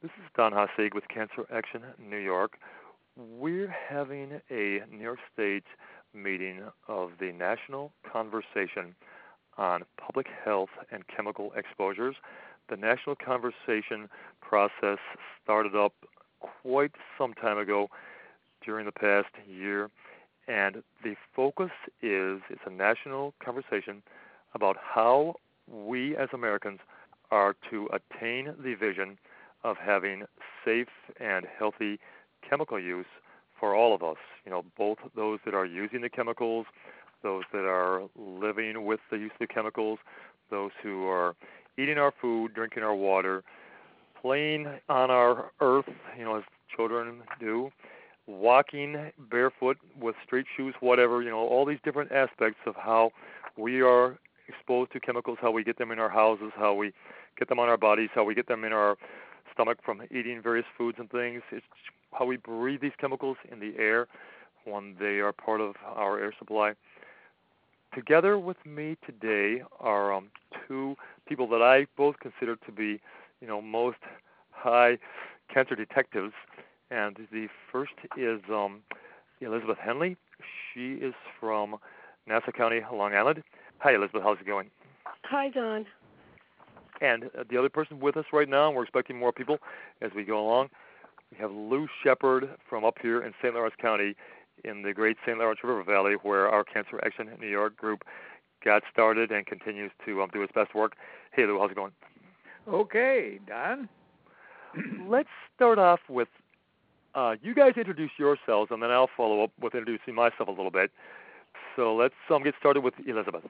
This is Don Hassig with Cancer Action New York. We're having a New York State meeting of the National Conversation on Public Health and Chemical Exposures. The National Conversation process started up quite some time ago during the past year, and the focus is it's a national conversation about how we as Americans are to attain the vision of having safe and healthy chemical use for all of us, both those that are using the chemicals, those that are living with the use of the chemicals, those who are eating our food, drinking our water, playing on our earth, as children do, walking barefoot with street shoes, whatever, all these different aspects of how we are exposed to chemicals, how we get them in our houses, how we get them on our bodies, how we get them in our stomach from eating various foods and things. It's how we breathe these chemicals in the air when they are part of our air supply. Together with me today are two people that I both consider to be, most high cancer detectives. And the first is Elizabeth Henley. She is from Nassau County, Long Island. Hi, Elizabeth. How's it going? Hi, Don. And the other person with us right now, and we're expecting more people as we go along, we have Lou Shepard from up here in St. Lawrence County in the great St. Lawrence River Valley, where our Cancer Action New York group got started and continues to do its best work. Hey, Lou, how's it going? Okay, Don. Let's start off with you guys introduce yourselves, and then I'll follow up with introducing myself a little bit. So let's get started with Elizabeth.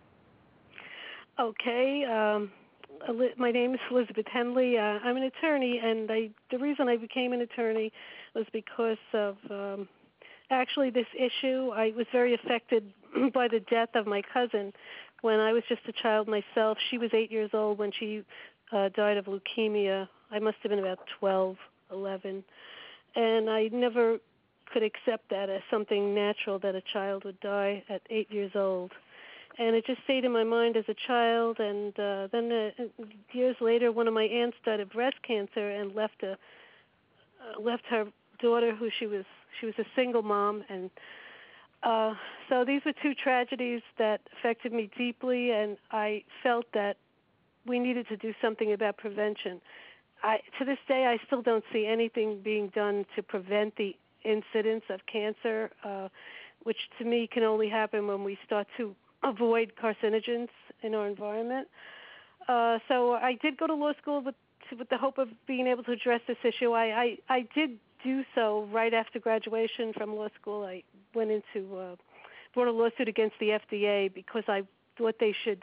Okay. My name is Elizabeth Henley. I'm an attorney, and the reason I became an attorney was because of actually this issue. I was very affected by the death of my cousin when I was just a child myself. She was 8 years old when she died of leukemia. I must have been about 12, 11. And I never could accept that as something natural, that a child would die at 8 years old. And it just stayed in my mind as a child. And then years later, one of my aunts died of breast cancer and left her daughter, who she was a single mom. And so these were two tragedies that affected me deeply, and I felt that we needed to do something about prevention. To this day, I still don't see anything being done to prevent the incidence of cancer, which to me can only happen when we start to avoid carcinogens in our environment. So I did go to law school with the hope of being able to address this issue. I did do so right after graduation from law school. I went into brought a lawsuit against the FDA because I thought they should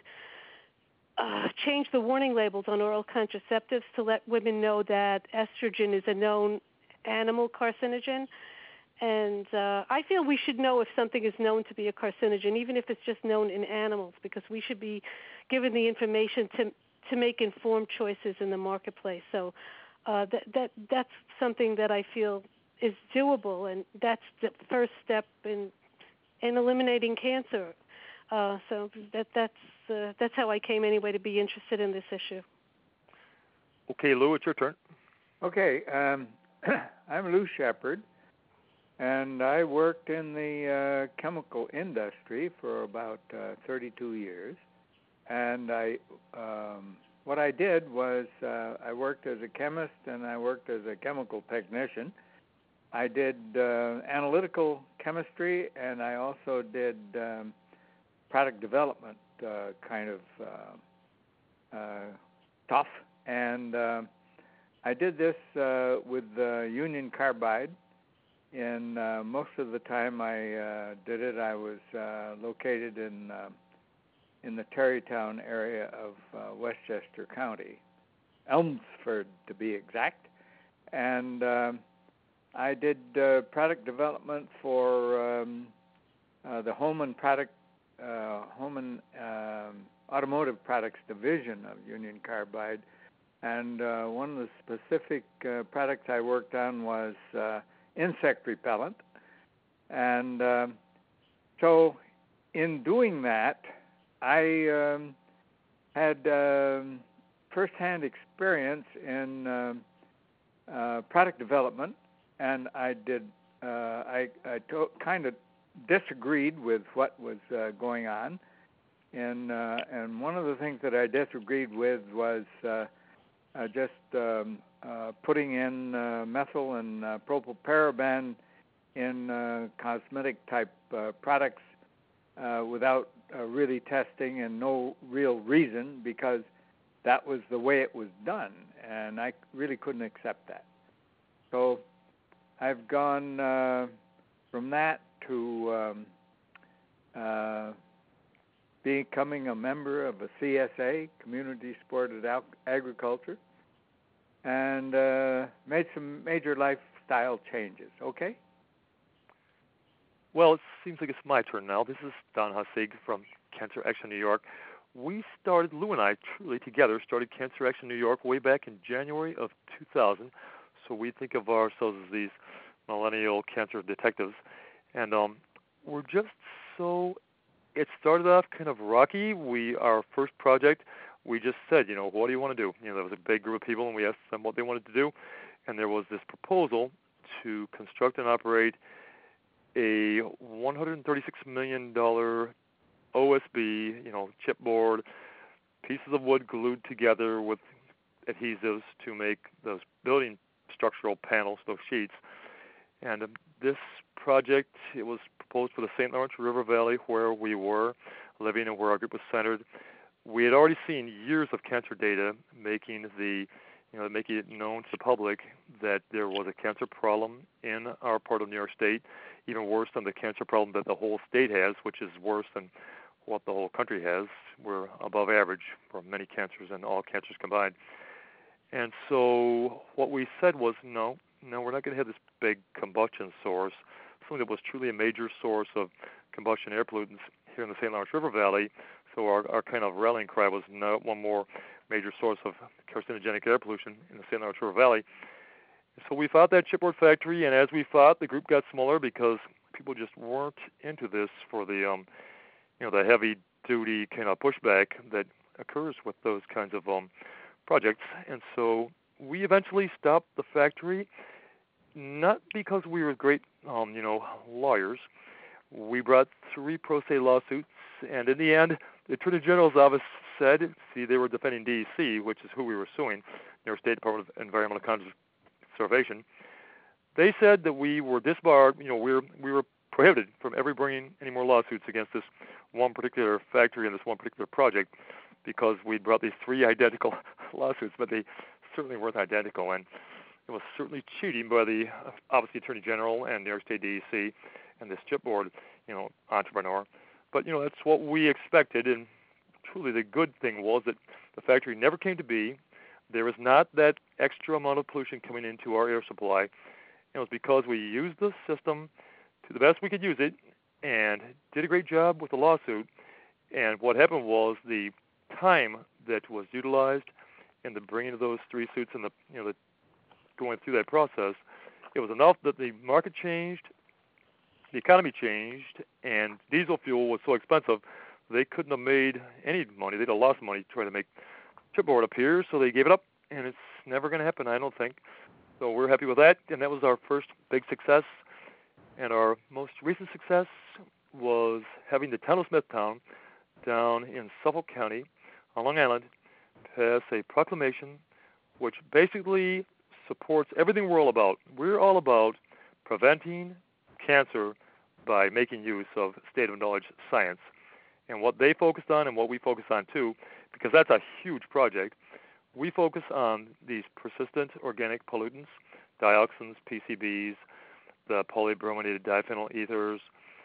change the warning labels on oral contraceptives to let women know that estrogen is a known animal carcinogen. And I feel we should know if something is known to be a carcinogen, even if it's just known in animals, because we should be given the information to make informed choices in the marketplace. So that's something that I feel is doable, and that's the first step in eliminating cancer. So that's how I came anyway to be interested in this issue. Okay, Lou, it's your turn. Okay, I'm Lou Shepard, and I worked in the chemical industry for about 32 years. And what I did was I worked as a chemist and I worked as a chemical technician. I did analytical chemistry, and I also did product development kind of stuff. And I did this with Union Carbide. And most of the time I did it, I was located in the Tarrytown area of Westchester County, Elmsford to be exact. And I did product development for the Holman Automotive Products Division of Union Carbide. And one of the specific products I worked on was insect repellent. And so in doing that, I had firsthand experience in product development, and I kind of disagreed with what was going on, and one of the things that I disagreed with was just putting in methyl and propylparaben in cosmetic type products without really testing and no real reason, because that was the way it was done, and I really couldn't accept that. So I've gone from that to becoming a member of a CSA, Community Supported Agriculture, and made some major lifestyle changes. Okay? Well, it seems like it's my turn now. This is Don Hussig from Cancer Action New York. We started, Lou and I, truly together, started Cancer Action New York way back in January of 2000. So we think of ourselves as these millennial cancer detectives. And we're just so, it started off kind of rocky. Our first project, we just said, what do you want to do? There was a big group of people, and we asked them what they wanted to do. And there was this proposal to construct and operate a $136 million OSB, chipboard, pieces of wood glued together with adhesives to make those building structural panels, those sheets. And this project, it was proposed for the St. Lawrence River Valley, where we were living and where our group was centered. We had already seen years of cancer data making it known to the public that there was a cancer problem in our part of New York State, even worse than the cancer problem that the whole state has, which is worse than what the whole country has. We're above average for many cancers and all cancers combined. And so what we said was, no, we're not going to have this big combustion source, something that was truly a major source of combustion air pollutants here in the St. Lawrence River Valley. So our kind of rallying cry was not one more major source of carcinogenic air pollution in the St. Lawrence River Valley. So we fought that chipboard factory, and as we fought, the group got smaller because people just weren't into this for the, the heavy-duty kind of pushback that occurs with those kinds of projects. And so we eventually stopped the factory, not because we were great, lawyers. We brought 3 pro se lawsuits, and in the end, the Attorney General's office said, they were defending DEC, which is who we were suing, New York State Department of Environmental Conservation. They said that we were disbarred, we were prohibited from ever bringing any more lawsuits against this one particular factory and this one particular project because we brought these 3 identical lawsuits, but they certainly weren't identical, and it was certainly cheating by the, obviously, Attorney General and New York State DEC and this chipboard, entrepreneur. But, that's what we expected, and truly the good thing was that the factory never came to be. There was not that extra amount of pollution coming into our air supply. It was because we used the system to the best we could use it and did a great job with the lawsuit. And what happened was the time that was utilized in the bringing of those 3 suits and the going through that process, it was enough that the market changed, the economy changed, and diesel fuel was so expensive they couldn't have made any money. They'd have lost money trying to make chipboard up here, so they gave it up, and it's never going to happen, I don't think. So we're happy with that, and that was our first big success. And our most recent success was having the town of Smithtown down in Suffolk County on Long Island pass a proclamation which basically supports everything we're all about. We're all about preventing cancer by making use of state-of-knowledge science. And what they focused on and what we focus on too, because that's a huge project, we focus on these persistent organic pollutants, dioxins, PCBs, the polybrominated diphenyl ethers,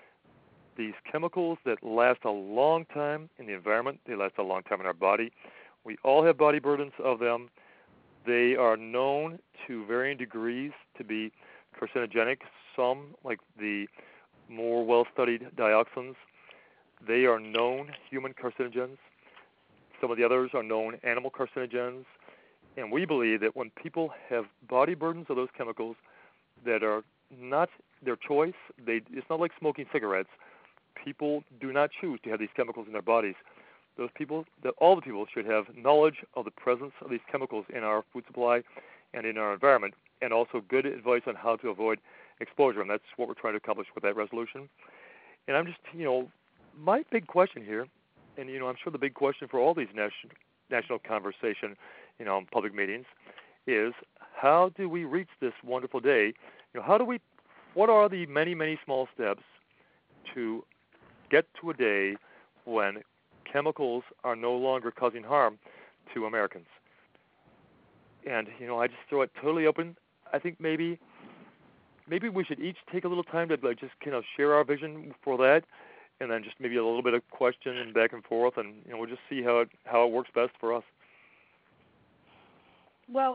these chemicals that last a long time in the environment. They last a long time in our body. We all have body burdens of them. They are known to varying degrees to be carcinogenic. Some, like the more well-studied dioxins, they are known human carcinogens. Some of the others are known animal carcinogens. And we believe that when people have body burdens of those chemicals that are not their choice, it's not like smoking cigarettes. People do not choose to have these chemicals in their bodies. All the people should have knowledge of the presence of these chemicals in our food supply and in our environment, and also good advice on how to avoid exposure. And that's what we're trying to accomplish with that resolution. And I'm just, my big question here, and, I'm sure the big question for all these national conversation, public meetings, is how do we reach this wonderful day? What are the many, many small steps to get to a day when chemicals are no longer causing harm to Americans? And, I just throw it totally open. I think maybe we should each take a little time to just share our vision for that, and then just maybe a little bit of question and back and forth, and we'll just see how it works best for us. Well,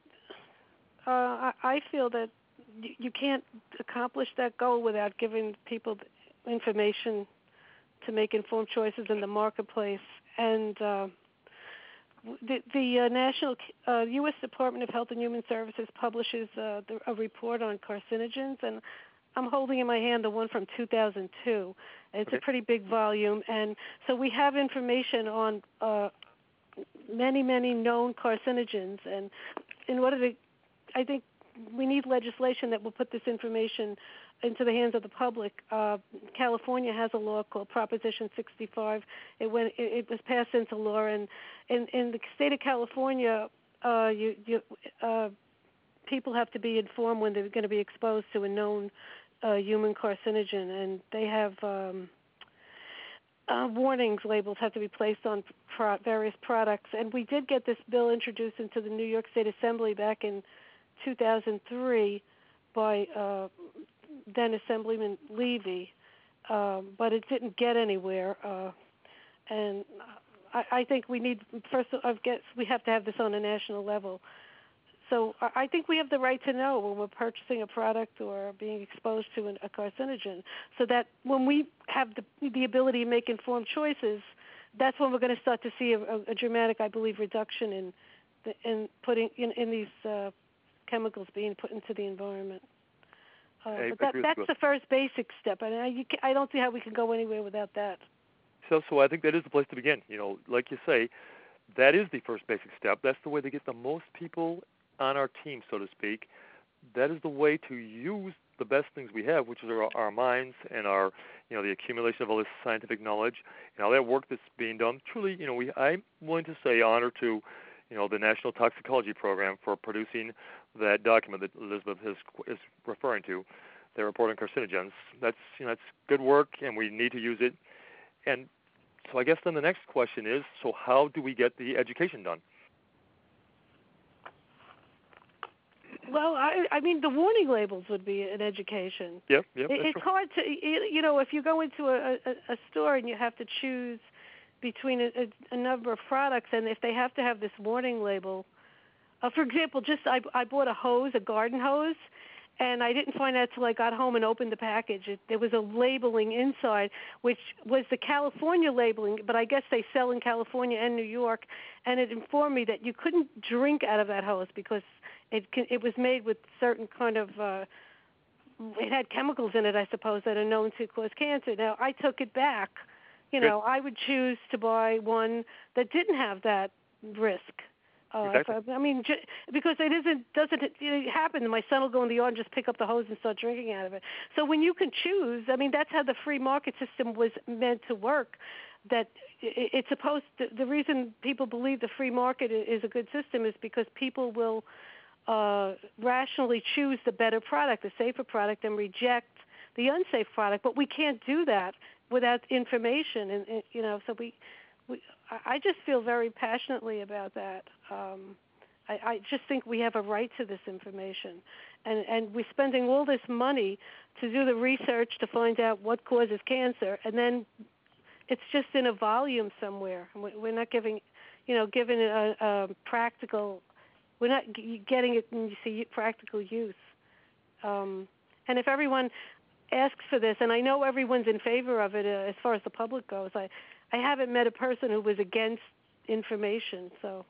I feel that you can't accomplish that goal without giving people information to make informed choices in the marketplace. And the National U.S. Department of Health and Human Services publishes a report on carcinogens, and I'm holding in my hand the one from 2002. It's a pretty big volume, and so we have information on many, many known carcinogens. And in order to, I think we need legislation that will put this information into the hands of the public. California has a law called Proposition 65. It was passed into law, and in the state of California, people have to be informed when they're going to be exposed to a known human carcinogen, and they have warnings labels have to be placed on various products. And we did get this bill introduced into the New York State Assembly back in 2003 by then Assemblyman Levy, but it didn't get anywhere. And I think we need, we have to have this on a national level. So I think we have the right to know when we're purchasing a product or being exposed to a carcinogen, so that when we have the ability to make informed choices, that's when we're going to start to see a dramatic, I believe, reduction in these chemicals being put into the environment. But that's the first basic step, and I don't see how we can go anywhere without that. So I think that is the place to begin. Like you say, that is the first basic step. That's the way to get the most people on our team, so to speak. That is the way to use the best things we have, which is our minds and our, the accumulation of all this scientific knowledge and all that work that's being done. Truly, I'm willing to say honor to, the National Toxicology Program for producing that document that Elizabeth is referring to, their report on carcinogens. That's good work, and we need to use it. And so I guess then the next question is, so how do we get the education done? Well, I mean, the warning labels would be an education. Yep. It's hard to, if you go into a store and you have to choose between a number of products, and if they have to have this warning label, for example, I bought a hose, a garden hose, and I didn't find out till I got home and opened the package. There was a labeling inside, which was the California labeling, but I guess they sell in California and New York, and it informed me that you couldn't drink out of that hose because it was made with certain kind of, it had chemicals in it, I suppose, that are known to cause cancer. Now, I took it back. I would choose to buy one that didn't have that risk. Exactly. Because it doesn't happen. My son will go in the yard and just pick up the hose and start drinking out of it. So when you can choose, that's how the free market system was meant to work. That it's supposed to, the reason people believe the free market is a good system is because people will rationally choose the better product, the safer product, and reject the unsafe product. But we can't do that without information, and so I just feel very passionately about that. I just think we have a right to this information, and we're spending all this money to do the research to find out what causes cancer, and then it's just in a volume somewhere. We're not giving it a practical. We're not getting it when you see practical use. And if everyone asks for this, and I know everyone's in favor of it as far as the public goes, I haven't met a person who was against information. So,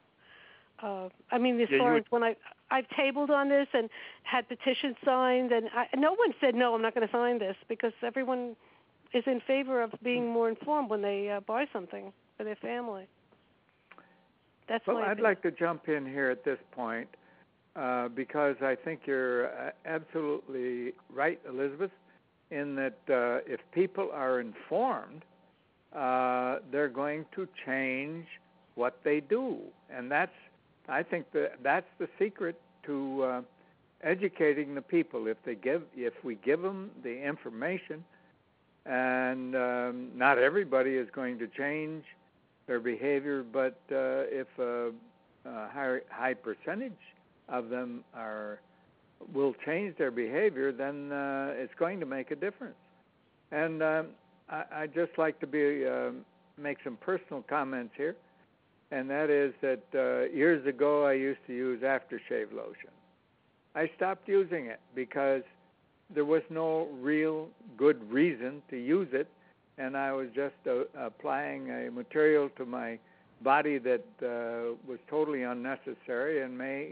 as far as when I've tabled on this and had petitions signed, and no one said, no, I'm not going to sign this, because everyone is in favor of being more informed when they buy something for their family. That's I'd like to jump in here at this point. because I think you're absolutely right, Elizabeth, in that if people are informed, they're going to change what they do, and I think that's the secret to educating the people. If we give them the information, and not everybody is going to change their behavior, but if a high percentage of them will change their behavior, then it's going to make a difference. And I'd just like to make some personal comments here, and that is that years ago I used to use aftershave lotion. I stopped using it because there was no real good reason to use it, and I was just applying a material to my body that was totally unnecessary and may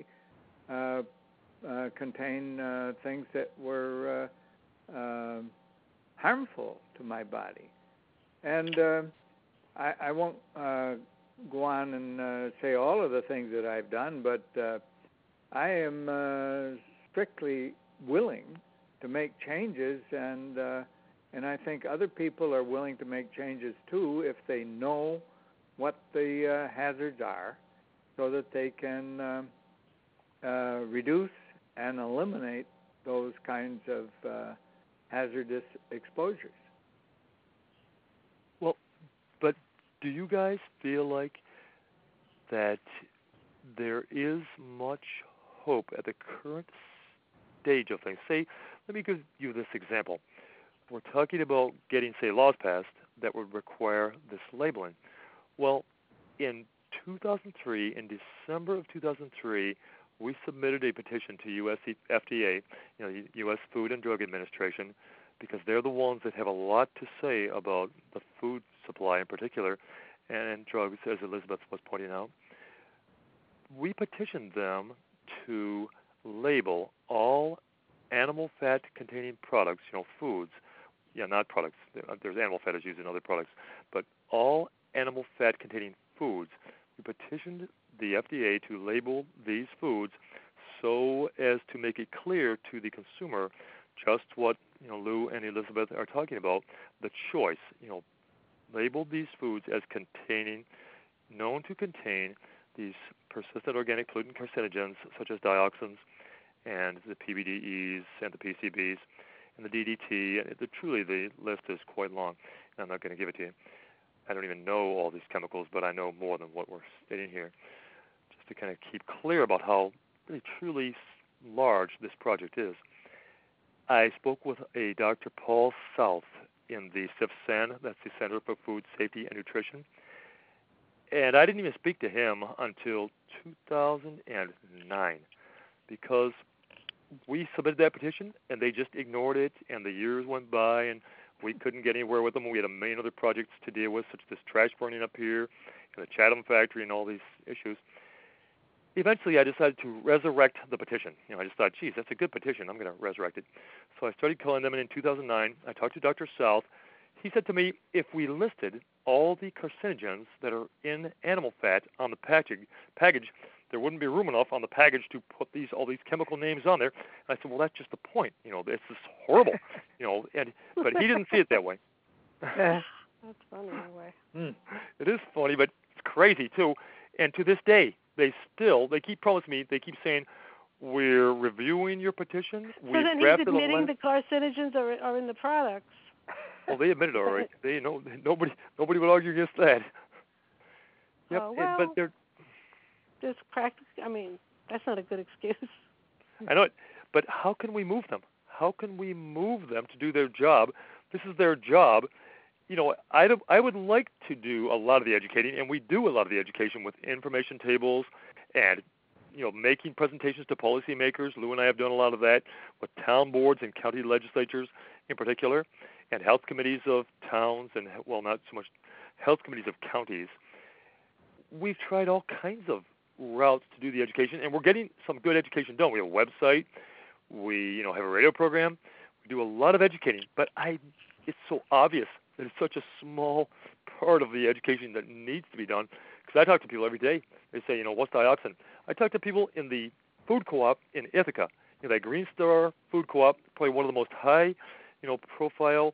contain things that were harmful to my body. And I won't go on and say all of the things that I've done, but I am strictly willing to make changes, and I think other people are willing to make changes too if they know what the hazards are, so that they can reduce and eliminate those kinds of hazardous exposures. Well, but do you guys feel like that there is much hope at the current stage of things? Say, let me give you this example. We're talking about getting, say, laws passed that would require this labeling. Well, in 2003, in December of 2003, we submitted a petition to U.S. FDA, U.S. Food and Drug Administration, because they're the ones that have a lot to say about the food supply in particular, and drugs, as Elizabeth was pointing out. We petitioned them to label all animal fat-containing products, foods. Not products. There's animal fat is used in other products, but all animal fat-containing foods. We petitioned the FDA to label these foods so as to make it clear to the consumer just what Lou and Elizabeth are talking about, the choice. Label these foods as known to contain these persistent organic pollutant carcinogens such as dioxins and the PBDEs and the PCBs and the DDT. Truly, the list is quite long, and I'm not going to give it to you. I don't even know all these chemicals, but I know more than what we're stating here, just to kind of keep clear about how really truly large this project is. I spoke with a Dr. Paul South in the CIFSEN, that's the Center for Food Safety and Nutrition, and I didn't even speak to him until 2009 because we submitted that petition and they just ignored it, and the years went by and we couldn't get anywhere with them. We had a million other projects to deal with, such as this trash burning up here and the Chatham factory and all these issues. Eventually, I decided to resurrect the petition. I just thought, geez, that's a good petition. I'm going to resurrect it. So I started calling them, and in 2009, I talked to Dr. South. He said to me, if we listed all the carcinogens that are in animal fat on the package, there wouldn't be room enough on the package to put all these chemical names on there. And I said, well, that's just the point. This is horrible. But he didn't see it that way. That's funny in a way. It is funny, but it's crazy too. And to this day, they keep promising me. They keep saying, we're reviewing your petition. So then he's admitting the carcinogens are in the products. Well, they admitted it already. They know nobody would argue against that. Yep. Oh, well, but they're just that's not a good excuse. I know it, but how can we move them? How can we move them to do their job? This is their job. I would like to do a lot of the educating, and we do a lot of the education with information tables and, making presentations to policymakers. Lou and I have done a lot of that with town boards and county legislatures in particular, and health committees of towns and, well, not so much health committees of counties. We've tried all kinds of routes to do the education, and we're getting some good education done. We have a website. We, have a radio program. We do a lot of educating, but it's so obvious that it's such a small part of the education that needs to be done. Because I talk to people every day. They say, what's dioxin? I talk to people in the food co-op in Ithaca. That Green Star Food Co-op, probably one of the most high, profile,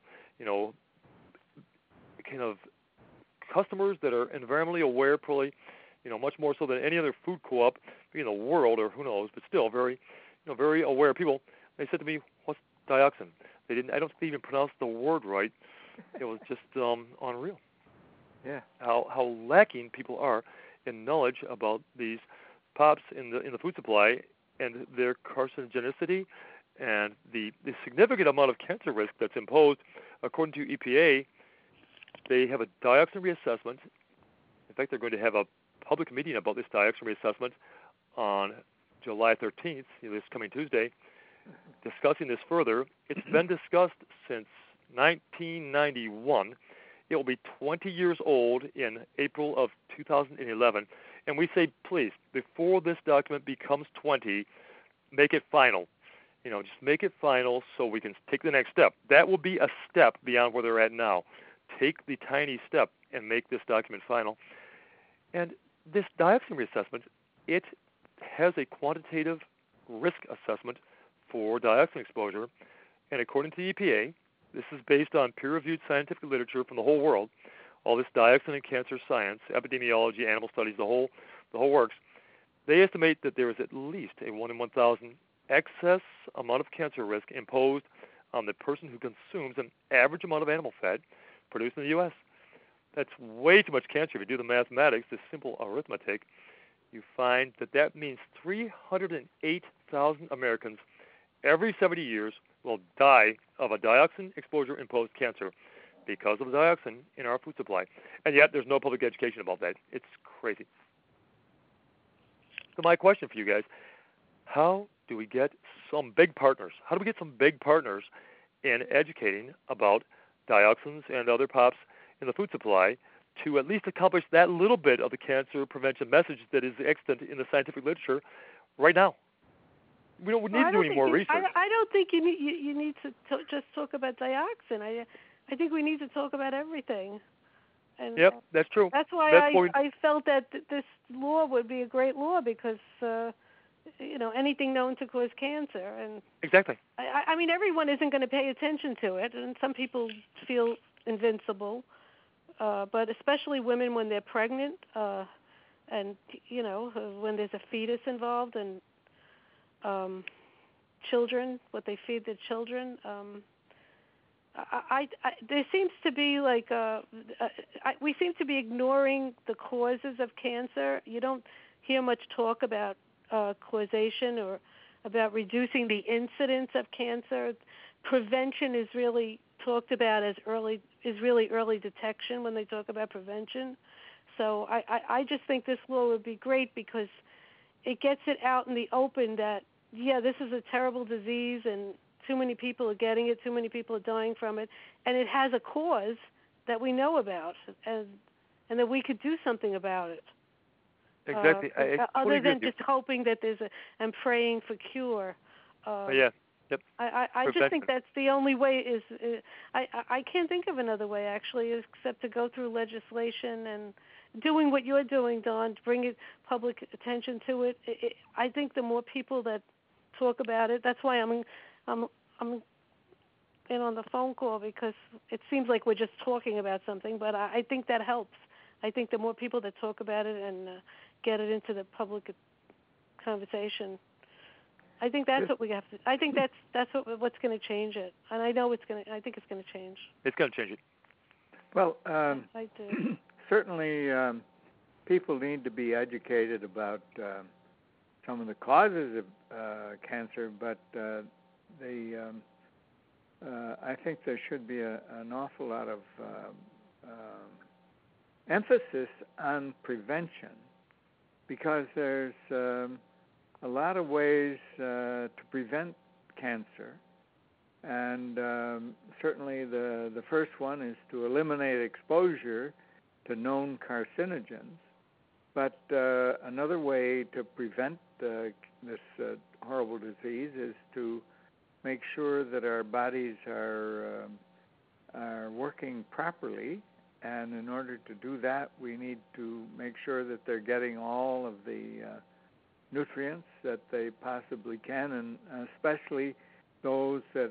kind of customers that are environmentally aware, probably, much more so than any other food co-op in the world, or who knows, but still very, very aware people. They said to me, "What's dioxin?" They didn't. I don't think they even pronounced the word right. It was just unreal. Yeah. How lacking people are in knowledge about these pops in the food supply and their carcinogenicity and the significant amount of cancer risk that's imposed. According to EPA, they have a dioxin reassessment. In fact, they're going to have a public meeting about this dioxin reassessment on July 13th, this coming Tuesday, discussing this further. It's been discussed since 1991. It will be 20 years old in April of 2011. And we say, please, before this document becomes 20, make it final. Just make it final so we can take the next step. That will be a step beyond where they're at now. Take the tiny step and make this document final. And this dioxin reassessment, it has a quantitative risk assessment for dioxin exposure. And according to the EPA, this is based on peer-reviewed scientific literature from the whole world, all this dioxin and cancer science, epidemiology, animal studies, the whole works. They estimate that there is at least a 1 in 1,000 excess amount of cancer risk imposed on the person who consumes an average amount of animal fat produced in the U.S. That's way too much cancer. If you do the mathematics, this simple arithmetic, you find that means 308,000 Americans every 70 years will die of a dioxin exposure-imposed cancer because of dioxin in our food supply. And yet there's no public education about that. It's crazy. So my question for you guys, how do we get some big partners? How do we get some big partners in educating about dioxins and other pops in the food supply to at least accomplish that little bit of the cancer prevention message that is extant in the scientific literature right now? We don't need to do any more research. I don't think you need to just talk about dioxin. I think we need to talk about everything. And yep, that's true. That's why I felt that this law would be a great law because, anything known to cause cancer. And exactly. I mean, everyone isn't going to pay attention to it, and some people feel invincible, but especially women when they're pregnant and, when there's a fetus involved and children, what they feed their children. There seems to be we seem to be ignoring the causes of cancer. You don't hear much talk about causation or about reducing the incidence of cancer. Prevention is really talked about as early detection when they talk about prevention. So I just think this law would be great because it gets it out in the open that, this is a terrible disease and too many people are getting it, too many people are dying from it, and it has a cause that we know about and that we could do something about it. Exactly. Other than just hoping that and praying for cure. Yep. I just think that's the only way I can't think of another way, actually, except to go through legislation and doing what you're doing, Dawn, to bring it public attention to it. I think the more people that talk about it, that's why I'm in on the phone call, because it seems like we're just talking about something, but I think that helps. I think the more people that talk about it and get it into the public conversation, I think that's what we have to. I think that's what's going to change it, and I know it's going to. I think it's going to change. It's going to change it. Well, I do. Certainly, people need to be educated about some of the causes of cancer, but I think there should be an awful lot of emphasis on prevention, because there's a lot of ways to prevent cancer, and certainly the first one is to eliminate exposure to known carcinogens. But another way to prevent this horrible disease is to make sure that our bodies are working properly, and in order to do that, we need to make sure that they're getting all of the nutrients that they possibly can, and especially those that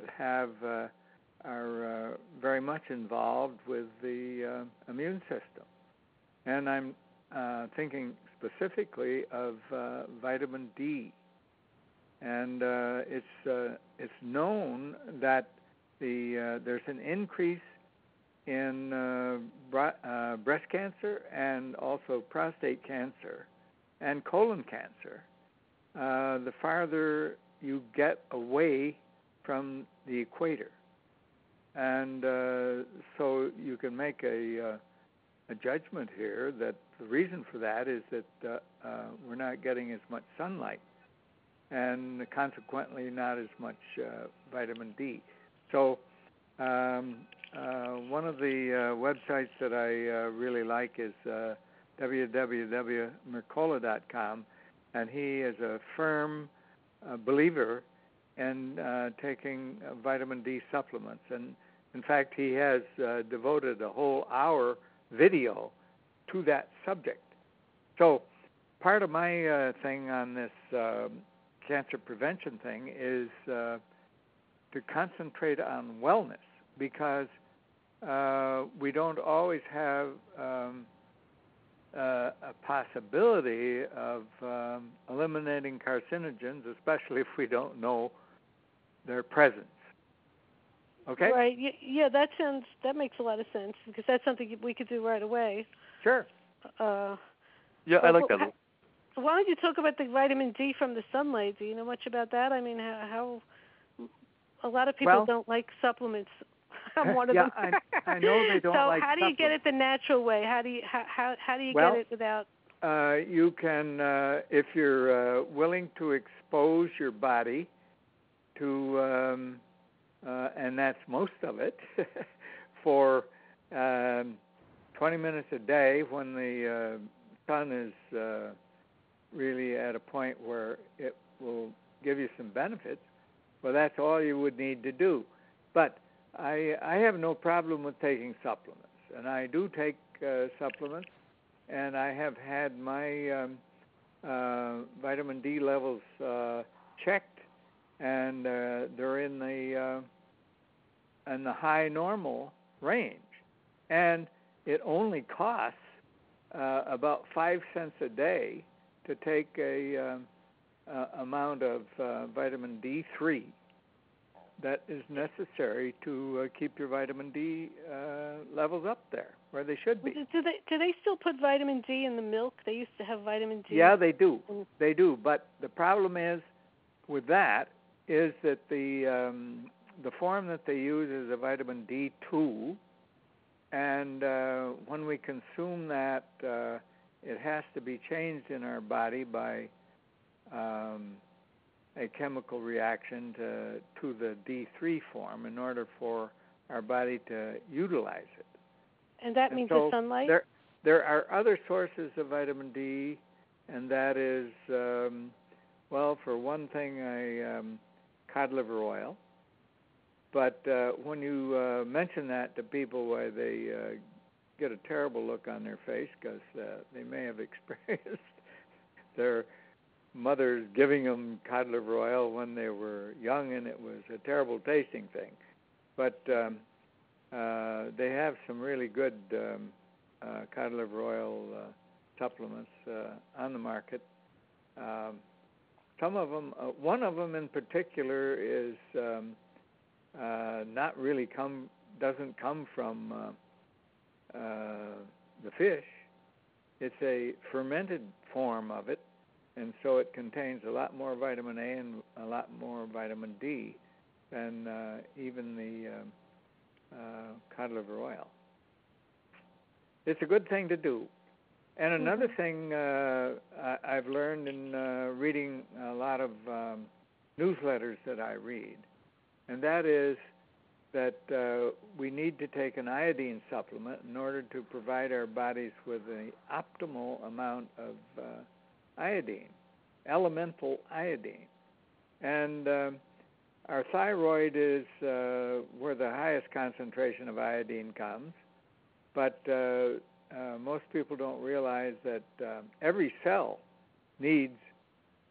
are very much involved with the immune system. And I'm thinking specifically of vitamin D. And it's known that there's an increase in breast cancer and also prostate cancer and colon cancer the farther you get away from the equator. And so you can make a judgment here that the reason for that is that we're not getting as much sunlight and consequently not as much vitamin D. So one of the websites that I really like is www.mercola.com, and he is a firm believer in taking vitamin D supplements. And in fact, he has devoted a whole hour video to that subject. So part of my thing on this cancer prevention thing is to concentrate on wellness, because we don't always have a possibility of eliminating carcinogens, especially if we don't know their presence. Okay? Right. Yeah, that makes a lot of sense, because that's something we could do right away. Sure. Yeah, I like that. Why don't you talk about the vitamin D from the sunlight? Do you know much about that? I mean, how a lot of people don't like supplements. I'm one of them. I know they don't like supplements. So how do you get it the natural way? How do you get it without? You can, if you're willing to expose your body to, and that's most of it, for 20 minutes a day when the sun is really at a point where it will give you some benefits, well, that's all you would need to do. But I have no problem with taking supplements, and I do take supplements, and I have had my vitamin D levels checked, and they're in the high normal range, and it only costs about 5 cents a day to take a amount of vitamin D3 that is necessary to keep your vitamin D levels up there where they should be. Do they still put vitamin D in the milk? They used to have vitamin D. Yeah, they do. They do. But the problem is with that is that the form that they use is a vitamin D2, and when we consume that, it has to be changed in our body by a chemical reaction to the D3 form in order for our body to utilize it. And that means the sunlight? There are other sources of vitamin D, and that is, for one thing, cod liver oil. But when you mention that to people, why they get a terrible look on their face, because they may have experienced their mothers giving them cod liver oil when they were young, and it was a terrible tasting thing. But they have some really good cod liver oil supplements on the market. Some of them, one of them in particular is not really doesn't come from the fish. It's a fermented form of it, and so it contains a lot more vitamin A and a lot more vitamin D than even the cod liver oil. It's a good thing to do. And another thing I've learned in reading a lot of newsletters that I read, and that is that we need to take an iodine supplement in order to provide our bodies with the optimal amount of iodine, elemental iodine. And our thyroid is where the highest concentration of iodine comes, but most people don't realize that every cell needs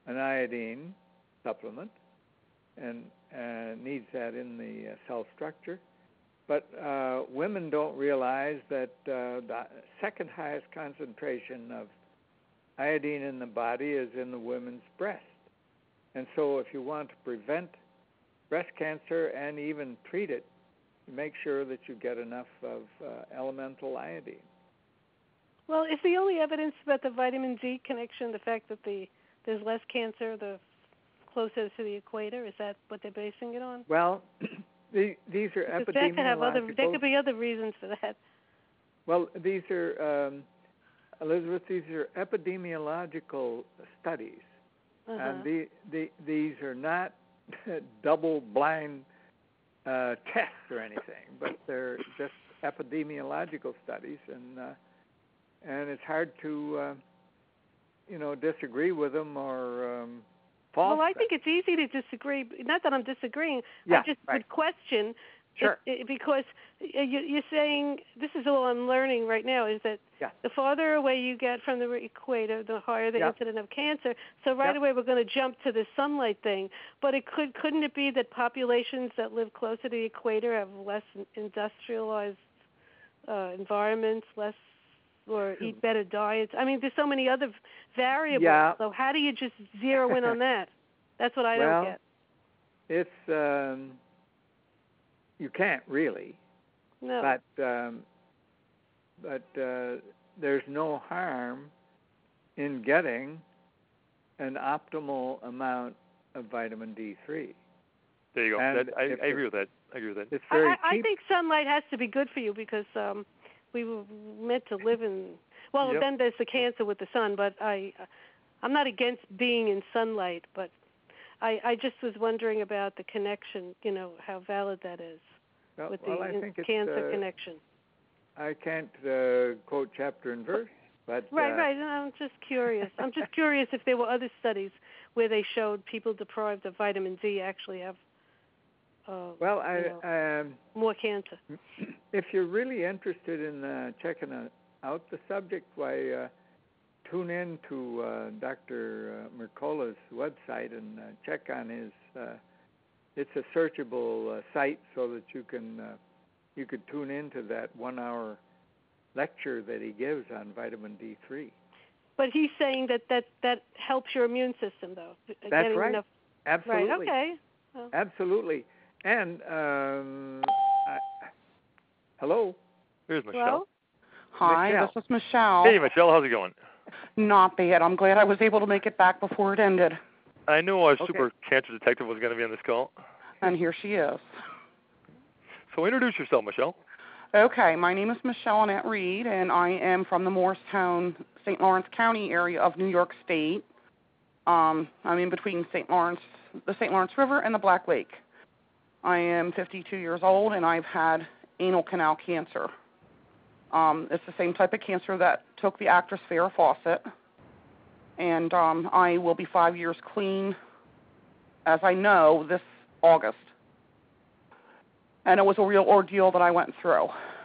an iodine supplement and needs that in the cell structure. But women don't realize that the second highest concentration of iodine in the body is in the women's breast. And so if you want to prevent breast cancer and even treat it, make sure that you get enough of elemental iodine. Well, is the only evidence about the vitamin D connection the fact that there's less cancer the closer to the equator? Is that what they're basing it on? Well, these are epidemiological. There could be other reasons for that. Well, these are, Elizabeth, these are epidemiological studies. And these are not double-blind tests or anything, but they're just epidemiological studies, and it's hard to, disagree with them or false. Well, I think it's easy to disagree. Not that I'm disagreeing. Yeah, I just would question. Sure. Because you're saying, this is all I'm learning right now, is that the farther away you get from the equator, the higher the incidence of cancer. So right away we're going to jump to the sunlight thing. But couldn't it be that populations that live closer to the equator have less industrialized environments, or eat better diets? I mean, there's so many other variables. Yeah. So how do you just zero in on that? That's what I don't get. It's you can't really. No. But there's no harm in getting an optimal amount of vitamin D3. There you go. I agree with that. It's very I think sunlight has to be good for you because we were meant to live in. Well, then there's the cancer with the sun, but I'm not against being in sunlight, but I just was wondering about the connection. How valid that is with the cancer connection. I can't quote chapter and verse, but right. I'm just curious. I'm just curious if there were other studies where they showed people deprived of vitamin D actually have more cancer. If you're really interested in checking out the subject, why tune in to Dr. Mercola's website and check on his. It's a searchable site so that you could tune into that 1-hour lecture that he gives on vitamin D3. But he's saying that helps your immune system, though. That's right. Enough... Absolutely. Right. Okay. Well. Absolutely. And hello. Here's Michelle. Well? Hi, Michelle. this is Michelle. Hey, Michelle, how's it going? Not bad. I'm glad I was able to make it back before it ended. I knew our super cancer detective was going to be on this call. And here she is. So introduce yourself, Michelle. Okay, my name is Michelle Annette Reed, and I am from the Morristown, St. Lawrence County area of New York State. I'm in between the St. Lawrence River and the Black Lake. I am 52 years old, and I've had anal canal cancer. It's the same type of cancer that took the actress Farrah Fawcett. And I will be 5 years clean, as I know, this August. And it was a real ordeal that I went through.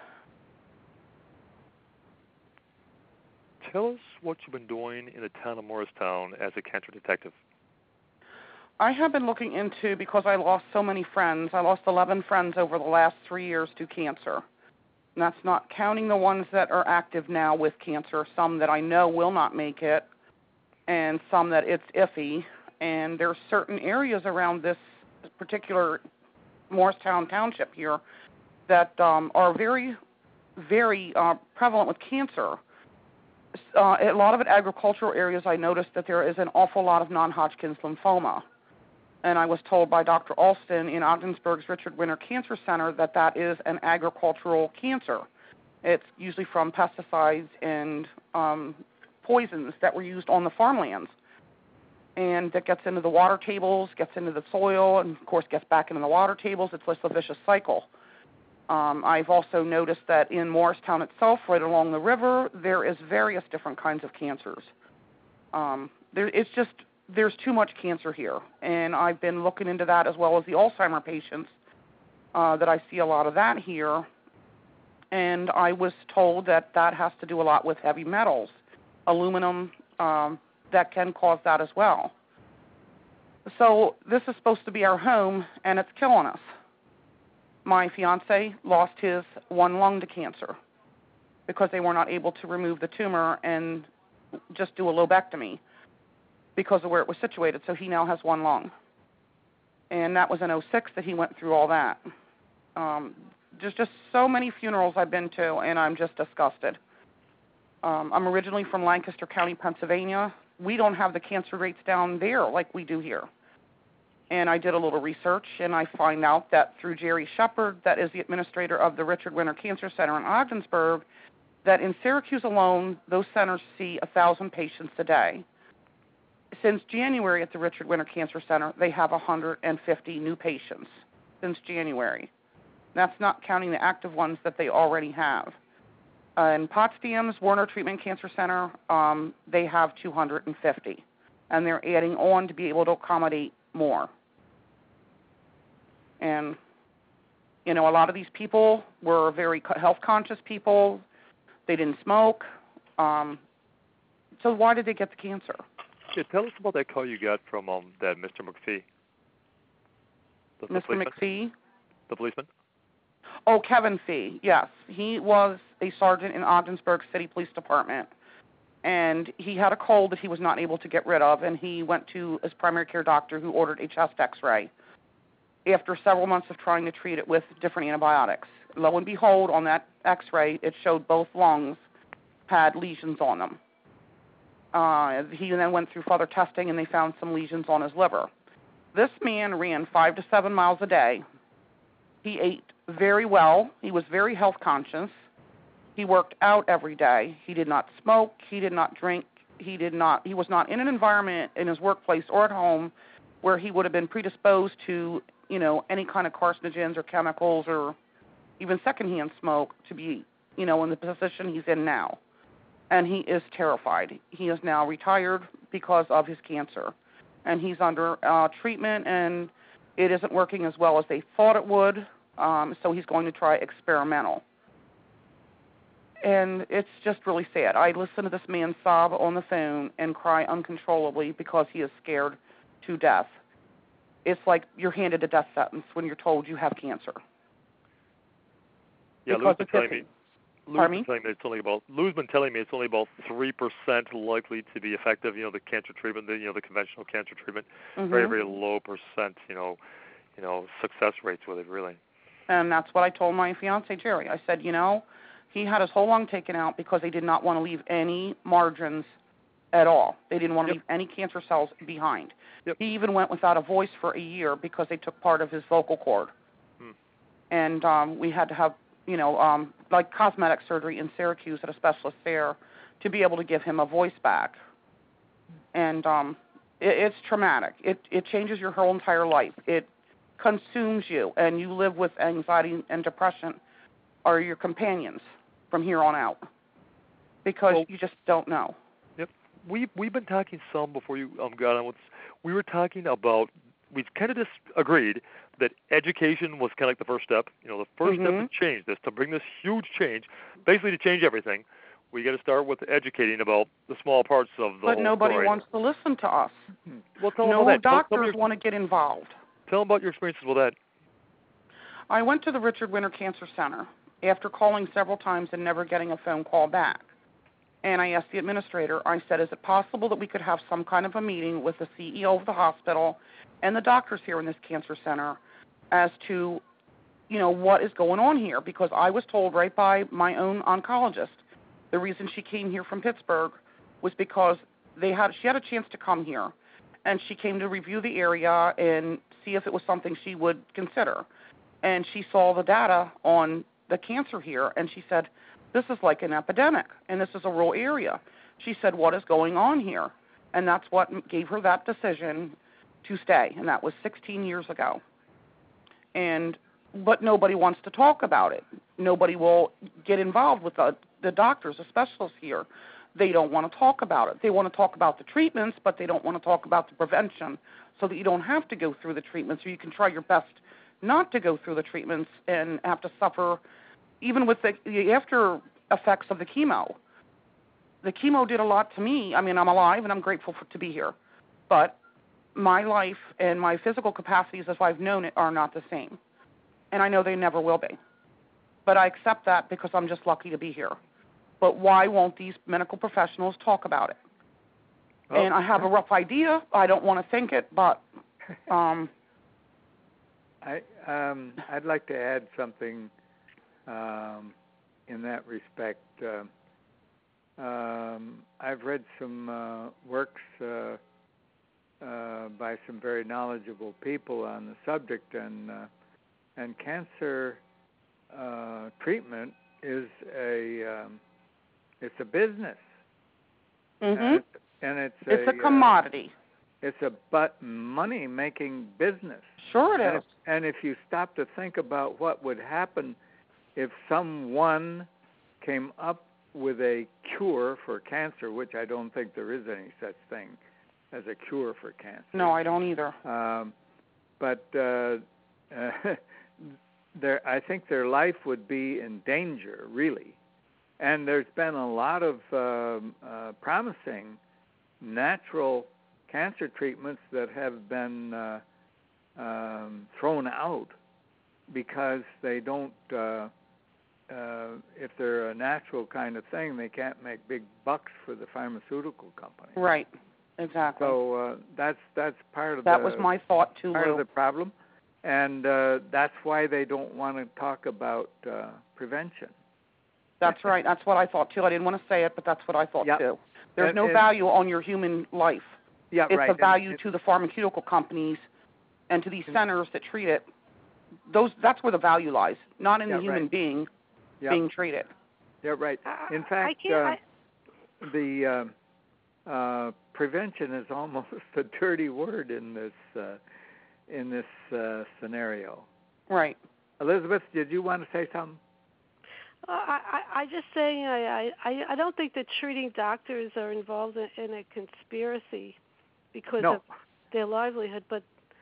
Tell us what you've been doing in the town of Morristown as a cancer detective. I have been looking into, because I lost so many friends, I lost 11 friends over the last 3 years to cancer. And that's not counting the ones that are active now with cancer, some that I know will not make it, and some that it's iffy. And there are certain areas around this particular Morristown Township here that are very, very prevalent with cancer. A lot of it agricultural areas, I noticed that there is an awful lot of non-Hodgkin's lymphoma. And I was told by Dr. Alston in Ogdensburg's Richard Winter Cancer Center that is an agricultural cancer. It's usually from pesticides and poisons that were used on the farmlands. And that gets into the water tables, gets into the soil, and, of course, gets back into the water tables. It's just a vicious cycle. I've also noticed that in Morristown itself, right along the river, there is various different kinds of cancers. There's too much cancer here, and I've been looking into that as well as the Alzheimer patients, that I see a lot of that here. And I was told that has to do a lot with heavy metals, aluminum, that can cause that as well. So this is supposed to be our home, and it's killing us. My fiance lost his one lung to cancer because they were not able to remove the tumor and just do a lobectomy because of where it was situated. So he now has one lung. And that was in 2006 that he went through all that. There's just so many funerals I've been to, and I'm just disgusted. I'm originally from Lancaster County, Pennsylvania. We don't have the cancer rates down there like we do here. And I did a little research, and I find out that through Jerry Shepard, that is the administrator of the Richard Winter Cancer Center in Ogdensburg, that in Syracuse alone, those centers see 1,000 patients a day. Since January at the Richard Winter Cancer Center, they have 150 new patients since January. That's not counting the active ones that they already have. In Potsdam's Warner Treatment Cancer Center, they have 250, and they're adding on to be able to accommodate more. And, you know, a lot of these people were very health-conscious people. They didn't smoke. So why did they get the cancer? Yeah, tell us about that call you got from that Mr. McPhee. Mr. McPhee? The policeman? Oh, Kevin Fee, yes. He was a sergeant in Ogdensburg City Police Department, and he had a cold that he was not able to get rid of, and he went to his primary care doctor who ordered a chest x-ray after several months of trying to treat it with different antibiotics. Lo and behold, on that x-ray, it showed both lungs had lesions on them. He then went through further testing, and they found some lesions on his liver. This man ran 5 to 7 miles a day. He ate very well. He was very health conscious. He worked out every day. He did not smoke. He did not drink. He was not in an environment in his workplace or at home where he would have been predisposed to, you know, any kind of carcinogens or chemicals or even secondhand smoke to be, you know, in the position he's in now. And he is terrified. He is now retired because of his cancer. And he's under treatment, and it isn't working as well as they thought it would, so he's going to try experimental. And it's just really sad. I listen to this man sob on the phone and cry uncontrollably because he is scared to death. It's like you're handed a death sentence when you're told you have cancer. Yeah, Lou's been telling me it's only about 3% likely to be effective. You know, the cancer treatment, the conventional cancer treatment, very, very low percent. You know, success rates with it, really. And that's what I told my fiance Jerry. I said, you know, he had his whole lung taken out because they did not want to leave any margins at all. They didn't want to leave any cancer cells behind. He even went without a voice for a year because they took part of his vocal cord. And we had to have, you know, like cosmetic surgery in Syracuse at a specialist there to be able to give him a voice back. And it's traumatic. It changes your whole entire life. It consumes you, and you live with anxiety and depression are your companions from here on out because you just don't know. Yep. We've been talking some before you got on. We were talking about, we kind of just agreed that education was kind of like the first step. You know, the first step to change this, to bring this huge change, basically to change everything. We got to start with educating about the small parts of the whole But nobody story. wants to listen to us. Well, tell no them about that. doctors want to get involved. Tell them about your experiences with that. I went to the Richard Winter Cancer Center after calling several times and never getting a phone call back. And I asked the administrator, I said, is it possible that we could have some kind of a meeting with the CEO of the hospital and the doctors here in this cancer center as to, you know, what is going on here? Because I was told right by my own oncologist, the reason she came here from Pittsburgh was because she had a chance to come here, and she came to review the area and see if it was something she would consider. And she saw the data on the cancer here, and she said, this is like an epidemic, and this is a rural area. She said, what is going on here? And that's what gave her that decision to stay, and that was 16 years ago. But nobody wants to talk about it. Nobody will get involved with the doctors, the specialists here. They don't want to talk about it. They want to talk about the treatments, but they don't want to talk about the prevention so that you don't have to go through the treatments, or you can try your best not to go through the treatments and have to suffer even with the after effects of the chemo. The chemo did a lot to me. I mean, I'm alive and I'm grateful to be here. But my life and my physical capacities as I've known it are not the same. And I know they never will be. But I accept that because I'm just lucky to be here. But why won't these medical professionals talk about it? Oh. And I have a rough idea. I don't want to think it, but I'd like to add something in that respect. I've read some works by some very knowledgeable people on the subject, and cancer treatment is it's a business, and it's a commodity. It's a money-making business. Sure it is. And if you stop to think about what would happen if someone came up with a cure for cancer, which I don't think there is any such thing as a cure for cancer. No, I don't either. But I think their life would be in danger, really. And there's been a lot of promising natural cancer treatments that have been thrown out because they don't, if they're a natural kind of thing, they can't make big bucks for the pharmaceutical company. Right, exactly. So that's part of that was my thought too, part Lou. of the problem, and that's why they don't want to talk about prevention. That's right. That's what I thought too. I didn't want to say it, but that's what I thought too. There's no value on your human life. Yeah, it's right. a value to the pharmaceutical companies and to these centers that treat it. That's where the value lies, not in the human being being treated. Yeah, right. In fact, the prevention is almost a dirty word in this scenario. Right. Elizabeth, did you want to say something? I just saying I don't think that treating doctors are involved in a conspiracy because of their livelihood, but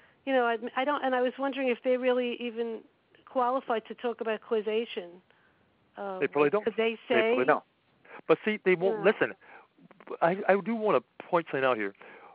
I don't, and I was wondering if they really even qualify to talk about causation. They probably don't. Could they say? They probably don't. But see, they won't listen. I do want to point something out here.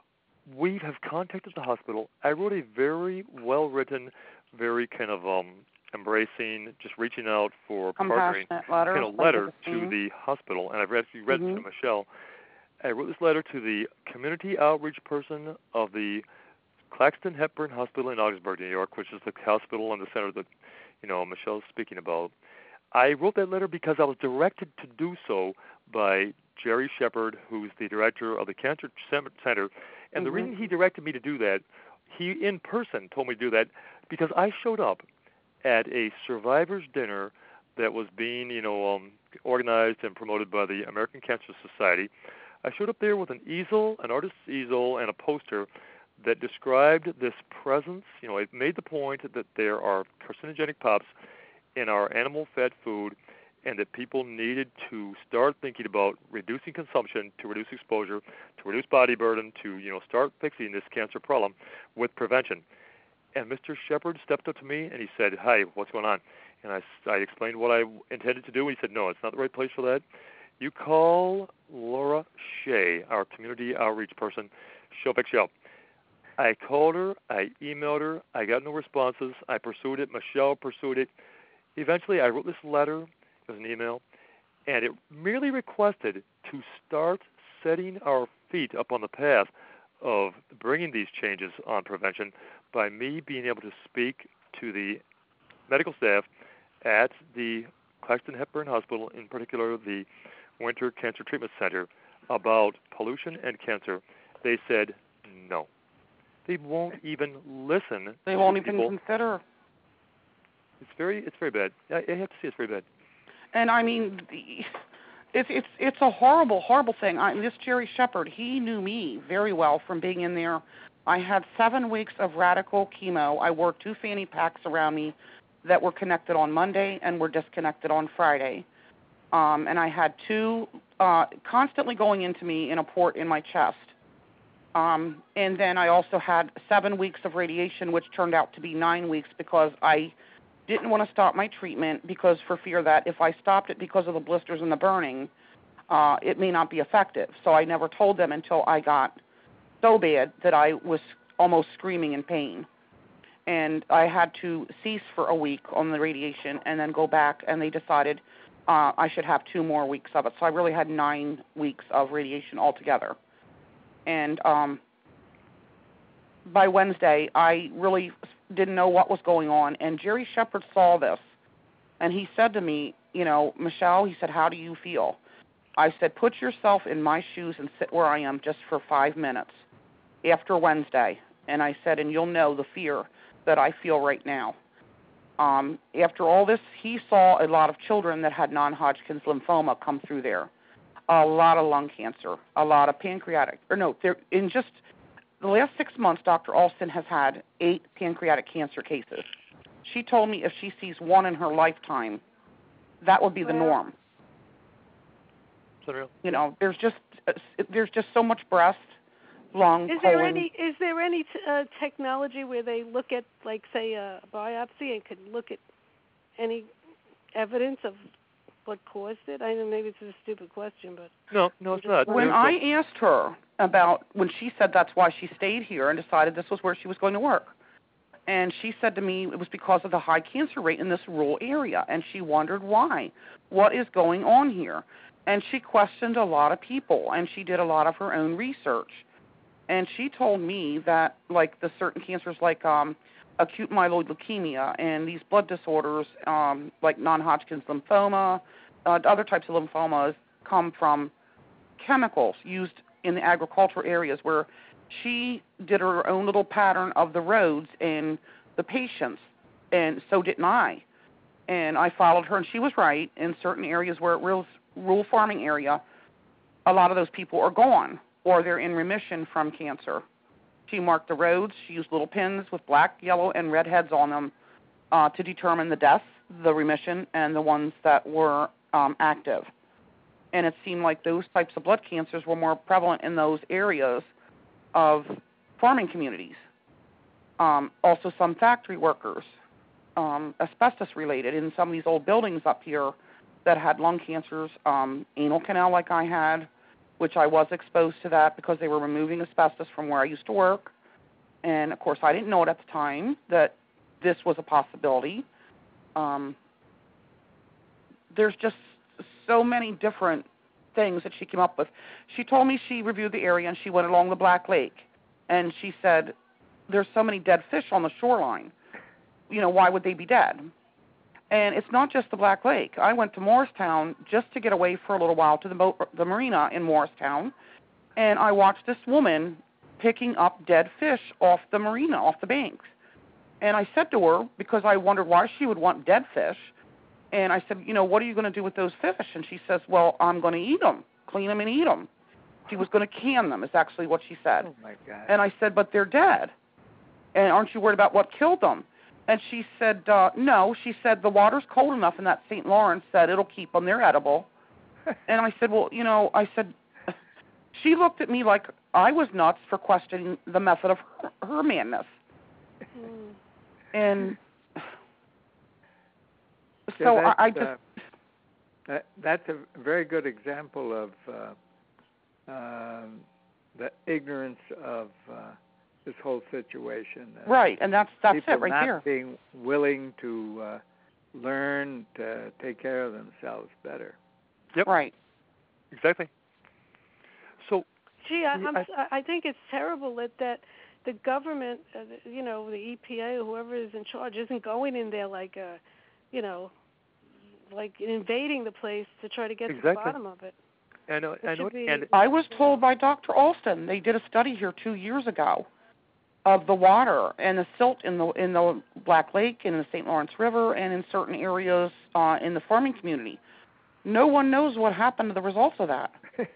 We have contacted the hospital. I wrote a very well-written, very kind of embracing, just reaching out for partnering letter to the hospital, and I've actually read it to Michelle. I wrote this letter to the community outreach person of the Claxton Hepburn Hospital in Augsburg, New York, which is the hospital in the center that Michelle's speaking about. I wrote that letter because I was directed to do so by Jerry Shepard, who's the director of the Cancer Center, and the reason he directed me to do that, he in person told me to do that because I showed up at a survivors dinner that was being, organized and promoted by the American Cancer Society. I showed up there with an easel, an artist's easel, and a poster that described this presence. It made the point that there are carcinogenic pops in our animal-fed food and that people needed to start thinking about reducing consumption to reduce exposure, to reduce body burden, to, start fixing this cancer problem with prevention. And Mr. Shepard stepped up to me and he said, "Hi, what's going on?" And I explained what I intended to do. And he said, "No, it's not the right place for that. You call Laura Shea, our community outreach person. She'll fix you up." I called her. I emailed her. I got no responses. I pursued it. Michelle pursued it. Eventually, I wrote this letter. It was an email. And it merely requested to start setting our feet up on the path of bringing these changes on prevention by me being able to speak to the medical staff at the Claxton Hepburn Hospital, in particular the Winter Cancer Treatment Center, about pollution and cancer. They said no. They won't even listen. They won't even consider. It's very bad. I have to say it's very bad. And I mean, it's a horrible thing. This Jerry Shepard, he knew me very well from being in there. I had 7 weeks of radical chemo. I wore 2 fanny packs around me that were connected on Monday and were disconnected on Friday. And I had 2 constantly going into me in a port in my chest. And then I also had 7 weeks of radiation, which turned out to be 9 weeks because I didn't want to stop my treatment because for fear that if I stopped it because of the blisters and the burning, it may not be effective. So I never told them until I got so bad that I was almost screaming in pain. And I had to cease for a week on the radiation and then go back, and they decided I should have 2 more weeks of it. So I really had 9 weeks of radiation altogether. And by Wednesday, I really didn't know what was going on. And Jerry Shepard saw this, and he said to me, you know, Michelle, he said, how do you feel? I said, put yourself in my shoes and sit where I am just for 5 minutes after Wednesday. And I said, and you'll know the fear that I feel right now. After all this, he saw a lot of children that had non-Hodgkin's lymphoma come through there, a lot of lung cancer, a lot of pancreatic. In just the last 6 months, Dr. Alston has had 8 pancreatic cancer cases. She told me if she sees one in her lifetime, that would be the norm. You know, there's just so much breast, lung, colon. Is there any technology where they look at, like, say, a biopsy and could look at any evidence of what caused it? I know maybe it's a stupid question, but no, it's not. When I asked her about when she said that's why she stayed here and decided this was where she was going to work, and she said to me it was because of the high cancer rate in this rural area, and she wondered why. What is going on here? And she questioned a lot of people, and she did a lot of her own research. And she told me that, like, the certain cancers like acute myeloid leukemia and these blood disorders like non-Hodgkin's lymphoma, other types of lymphomas come from chemicals used in the agricultural areas, where she did her own little pattern of the roads and the patients, and so didn't I. And I followed her, and she was right. In certain areas where it was rural farming area, a lot of those people are gone, or they're in remission from cancer. She marked the roads. She used little pins with black, yellow, and red heads on them to determine the deaths, the remission, and the ones that were active. And it seemed like those types of blood cancers were more prevalent in those areas of farming communities. Also some factory workers, asbestos-related in some of these old buildings up here that had lung cancers, anal canal like I had, which I was exposed to that because they were removing asbestos from where I used to work. And, of course, I didn't know it at the time that this was a possibility. There's just so many different things that she came up with. She told me she reviewed the area, and she went along the Black Lake. And she said, there's so many dead fish on the shoreline. You know, why would they be dead? And it's not just the Black Lake. I went to Morristown just to get away for a little while to the marina in Morristown, and I watched this woman picking up dead fish off the marina, off the banks. And I said to her, because I wondered why she would want dead fish, and I said, you know, what are you going to do with those fish? And she says, well, I'm going to eat them, clean them and eat them. She was going to can them, is actually what she said. Oh, my God. And I said, but they're dead. And aren't you worried about what killed them? And she said, no. She said, the water's cold enough in that St. Lawrence that it'll keep them. They're edible. And I said, well, you know, she looked at me like I was nuts for questioning the method of her madness. And so I just... that's a very good example of the ignorance of... this whole situation. Right, and that's it right there. People not being willing to learn to take care of themselves better. Yep. Right. Exactly. So, gee, I think it's terrible that the government, you know, the EPA or whoever is in charge, isn't going in there like like invading the place to try to get to the bottom of it. And I was told by Dr. Alston, they did a study here 2 years ago of the water and the silt in the Black Lake and in the St. Lawrence River and in certain areas in the farming community. No one knows what happened to the results of that.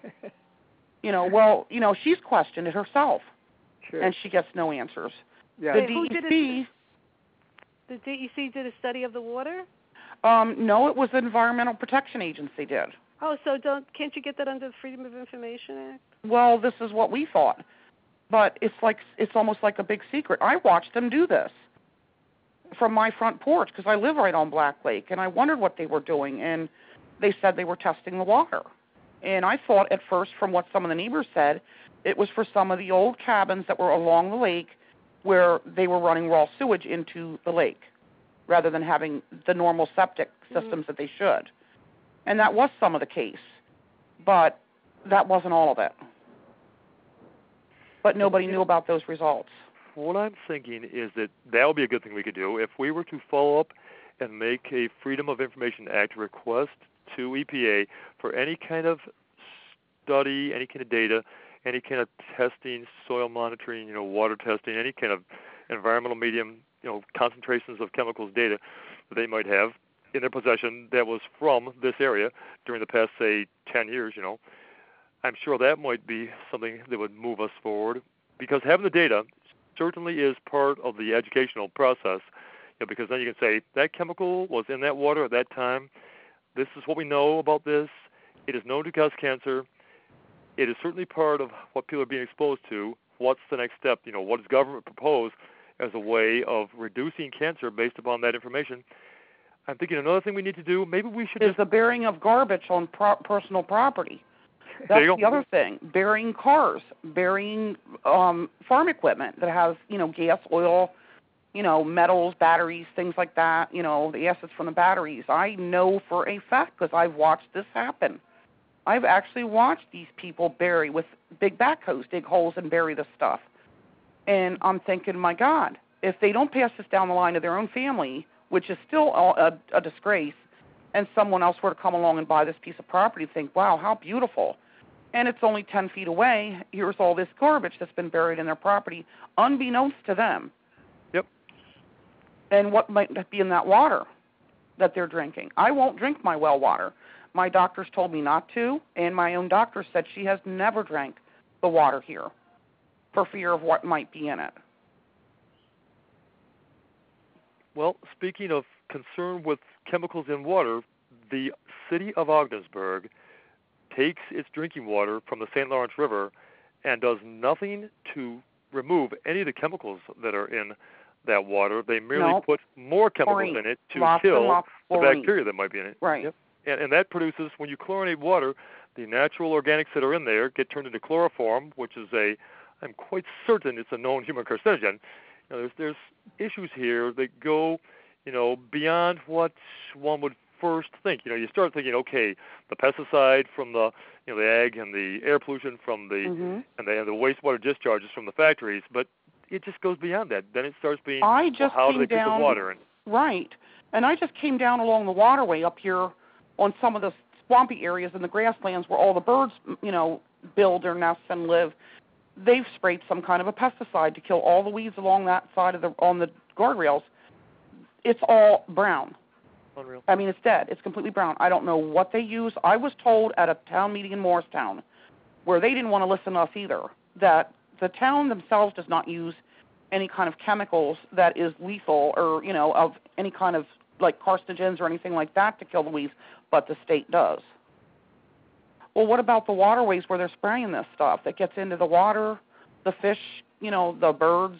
She's questioned it herself, sure. And she gets no answers. Yeah. The DEC... The DEC did a study of the water? No, it was the Environmental Protection Agency did. Oh, so can't you get that under the Freedom of Information Act? Well, this is what we thought. But it's almost like a big secret. I watched them do this from my front porch because I live right on Black Lake, and I wondered what they were doing, and they said they were testing the water. And I thought at first, from what some of the neighbors said, it was for some of the old cabins that were along the lake where they were running raw sewage into the lake rather than having the normal septic systems that they should. And that was some of the case, but that wasn't all of it. But nobody knew about those results. What I'm thinking is that would be a good thing we could do. If we were to follow up and make a Freedom of Information Act request to EPA for any kind of study, any kind of data, any kind of testing, soil monitoring, water testing, any kind of environmental medium, concentrations of chemicals data that they might have in their possession that was from this area during the past, say, 10 years, I'm sure that might be something that would move us forward, because having the data certainly is part of the educational process, because then you can say that chemical was in that water at that time. This is what we know about this. It is known to cause cancer. It is certainly part of what people are being exposed to. What's the next step? What does government propose as a way of reducing cancer based upon that information? I'm thinking another thing we need to do, maybe we should is the burying of garbage on personal property. That's the other thing. Burying cars, burying farm equipment that has, gas, oil, metals, batteries, things like that, the acids from the batteries. I know for a fact because I've watched this happen. I've actually watched these people bury with big backhoes, dig holes and bury this stuff. And I'm thinking, my God, if they don't pass this down the line to their own family, which is still a disgrace, and someone else were to come along and buy this piece of property, think, wow, how beautiful. And it's only 10 feet away. Here's all this garbage that's been buried in their property, unbeknownst to them. Yep. And what might be in that water that they're drinking? I won't drink my well water. My doctors told me not to, and my own doctor said she has never drank the water here for fear of what might be in it. Well, speaking of concern with chemicals in water, the city of Ogdensburg takes its drinking water from the St. Lawrence River and does nothing to remove any of the chemicals that are in that water. They merely put more chemicals in it to kill the bacteria that might be in it. Right. Yep. And that produces, when you chlorinate water, the natural organics that are in there get turned into chloroform, which is I'm quite certain it's a known human carcinogen. There's issues here that go, beyond what one would first think. You start thinking, okay, the pesticide from the, the ag and the air pollution from the and the wastewater discharges from the factories, but it just goes beyond that. Then it starts being, how do they treat the water? And right. And I just came down along the waterway up here on some of the swampy areas in the grasslands where all the birds, build their nests and live. They've sprayed some kind of a pesticide to kill all the weeds along that side of on the guardrails. It's all brown. Unreal. I mean, it's dead. It's completely brown. I don't know what they use. I was told at a town meeting in Morristown, where they didn't want to listen to us either, that the town themselves does not use any kind of chemicals that is lethal or, of any kind of like carcinogens or anything like that to kill the weeds, but the state does. Well, what about the waterways where they're spraying this stuff that gets into the water, the fish, the birds?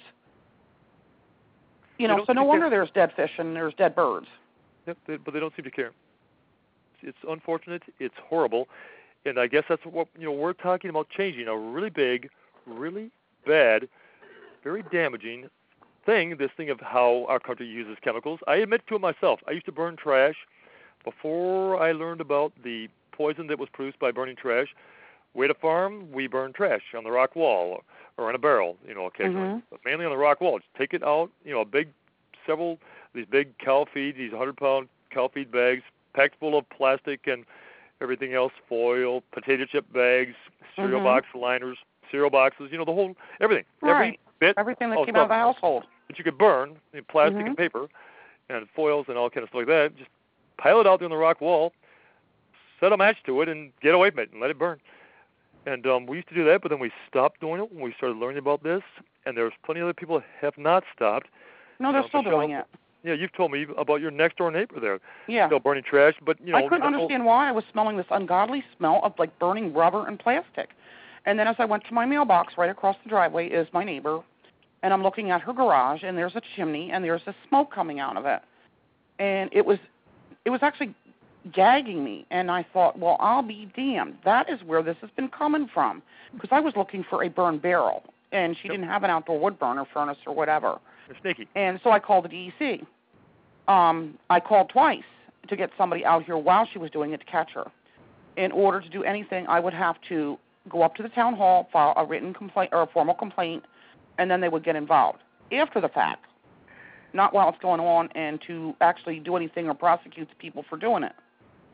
So no wonder there's dead fish and there's dead birds. Yep, but they don't seem to care. It's unfortunate. It's horrible. And I guess that's what, we're talking about changing a really big, really bad, very damaging thing, this thing of how our country uses chemicals. I admit to it myself. I used to burn trash before I learned about the poison that was produced by burning trash. We had a farm, we burned trash on the rock wall or in a barrel, occasionally, but mainly on the rock wall. Just take it out, these big cow feed, these 100-pound cow feed bags packed full of plastic and everything else, foil, potato chip bags, cereal box liners, cereal boxes, the whole, everything. Right. Everything that came out of the household. That you could burn, plastic and paper and foils and all kind of stuff like that. Just pile it out there on the rock wall, set a match to it, and get away from it and let it burn. And we used to do that, but then we stopped doing it when we started learning about this, and there's plenty of other people that have not stopped. No, they're still doing it. Yeah, you've told me about your next-door neighbor there. Yeah. Still burning trash, but, I couldn't understand why I was smelling this ungodly smell of, like, burning rubber and plastic. And then as I went to my mailbox, right across the driveway is my neighbor, and I'm looking at her garage, and there's a chimney, and there's this smoke coming out of it. And it was actually gagging me, and I thought, well, I'll be damned. That is where this has been coming from, because I was looking for a burn barrel, and she didn't have an outdoor wood burner furnace or whatever. They're sneaky. And so I called the DEC. I called twice to get somebody out here while she was doing it to catch her. In order to do anything, I would have to go up to the town hall, file a written complaint or a formal complaint, and then they would get involved after the fact, not while it's going on, and to actually do anything or prosecute the people for doing it.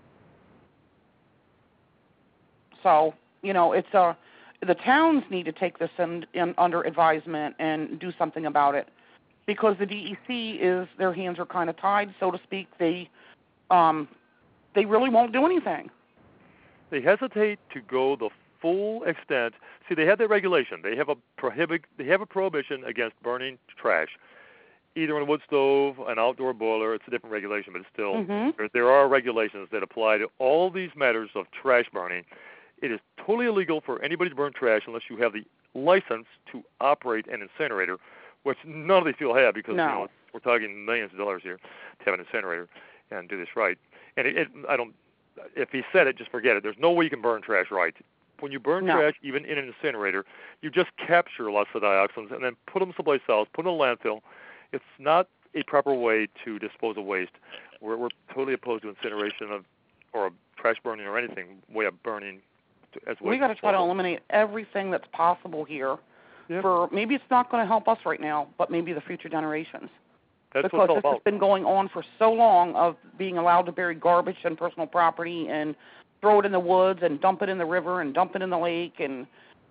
So, it's the towns need to take this in under advisement and do something about it, because the DEC their hands are kind of tied, so to speak. They really won't do anything. They hesitate to go the full extent. See, they have that regulation. They have a prohibition against burning trash, either on a wood stove, an outdoor boiler. It's a different regulation, but it's still there are regulations that apply to all these matters of trash burning. It is totally illegal for anybody to burn trash unless you have the license to operate an incinerator, which none of these people have, because we're talking millions of dollars here to have an incinerator and do this right. And if he said it, just forget it. There's no way you can burn trash right. When you burn trash, even in an incinerator, you just capture lots of dioxins and then put them someplace else, put them in a landfill. It's not a proper way to dispose of waste. We're totally opposed to incineration or trash burning or anything way of burning. We got to try to eliminate everything that's possible here. Yep. For maybe it's not going to help us right now, but maybe the future generations. That's because what it's all this about. has been going on for so long, of being allowed to bury garbage on personal property and throw it in the woods and dump it in the river and dump it in the lake, and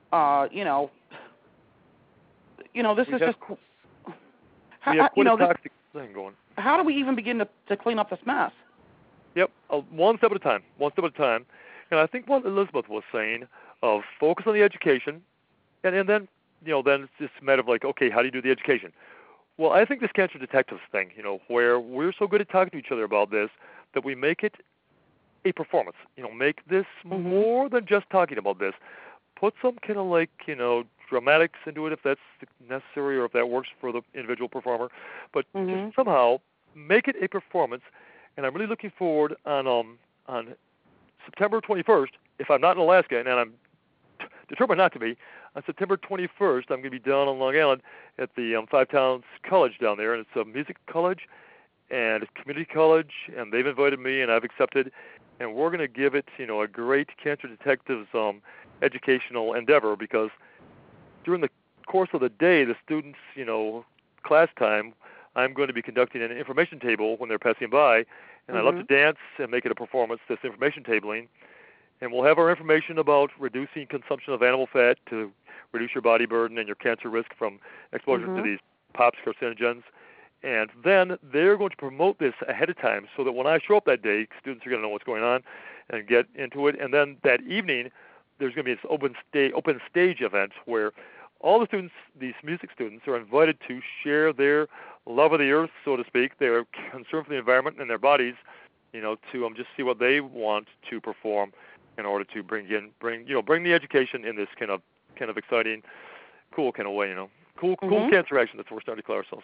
this is just. We have quite a toxic thing going. How do we even begin to clean up this mess? Yep, one step at a time. And I think what Elizabeth was saying of focus on the education, and then then it's just a matter of like, okay, how do you do the education? Well, I think this cancer detectives thing, where we're so good at talking to each other about this that we make it a performance. Make this more than just talking about this. Put some kind of like, dramatics into it if that's necessary or if that works for the individual performer. But just somehow make it a performance. And I'm really looking forward on September 21st, if I'm not in Alaska, and I'm determined not to be, on September 21st, I'm going to be down on Long Island at the Five Towns College down there, and it's a music college and a community college, and they've invited me, and I've accepted, and we're going to give it, a great cancer detectives educational endeavor, because during the course of the day, the students, class time, I'm going to be conducting an information table when they're passing by, and I love to dance and make it a performance, this information tabling. And we'll have our information about reducing consumption of animal fat to reduce your body burden and your cancer risk from exposure to these POPs carcinogens. And then they're going to promote this ahead of time so that when I show up that day, students are going to know what's going on and get into it. And then that evening, there's going to be this open stage event where all the students, these music students, are invited to share their love of the earth, so to speak, their concern for the environment and their bodies, to just see what they want to perform in order to bring the education in this kind of exciting, cool kind of way, cool cancer action. That's what we're starting to declare ourselves.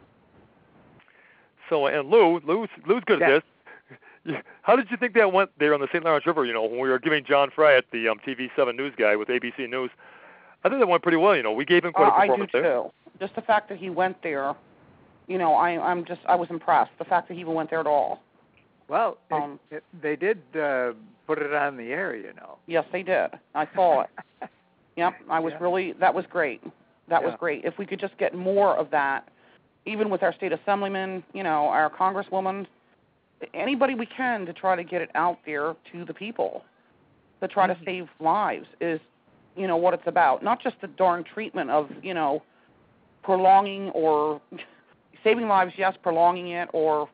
So, and Lou's good at this. How did you think that went there on the St. Lawrence River? When we were giving John Fry, the TV7 news guy with ABC News, I think that went pretty well. We gave him quite a performance there. I do too. Just the fact that he went there, I was impressed. The fact that he even went there at all. Well, they did put it on the air, Yes, they did. I saw it. Yep, that was great. That was great. If we could just get more of that, even with our state assemblyman, our congresswoman, anybody we can, to try to get it out there to the people, to try to save lives is, what it's about. Not just the darn treatment of, prolonging or saving lives, yes, prolonging it, or,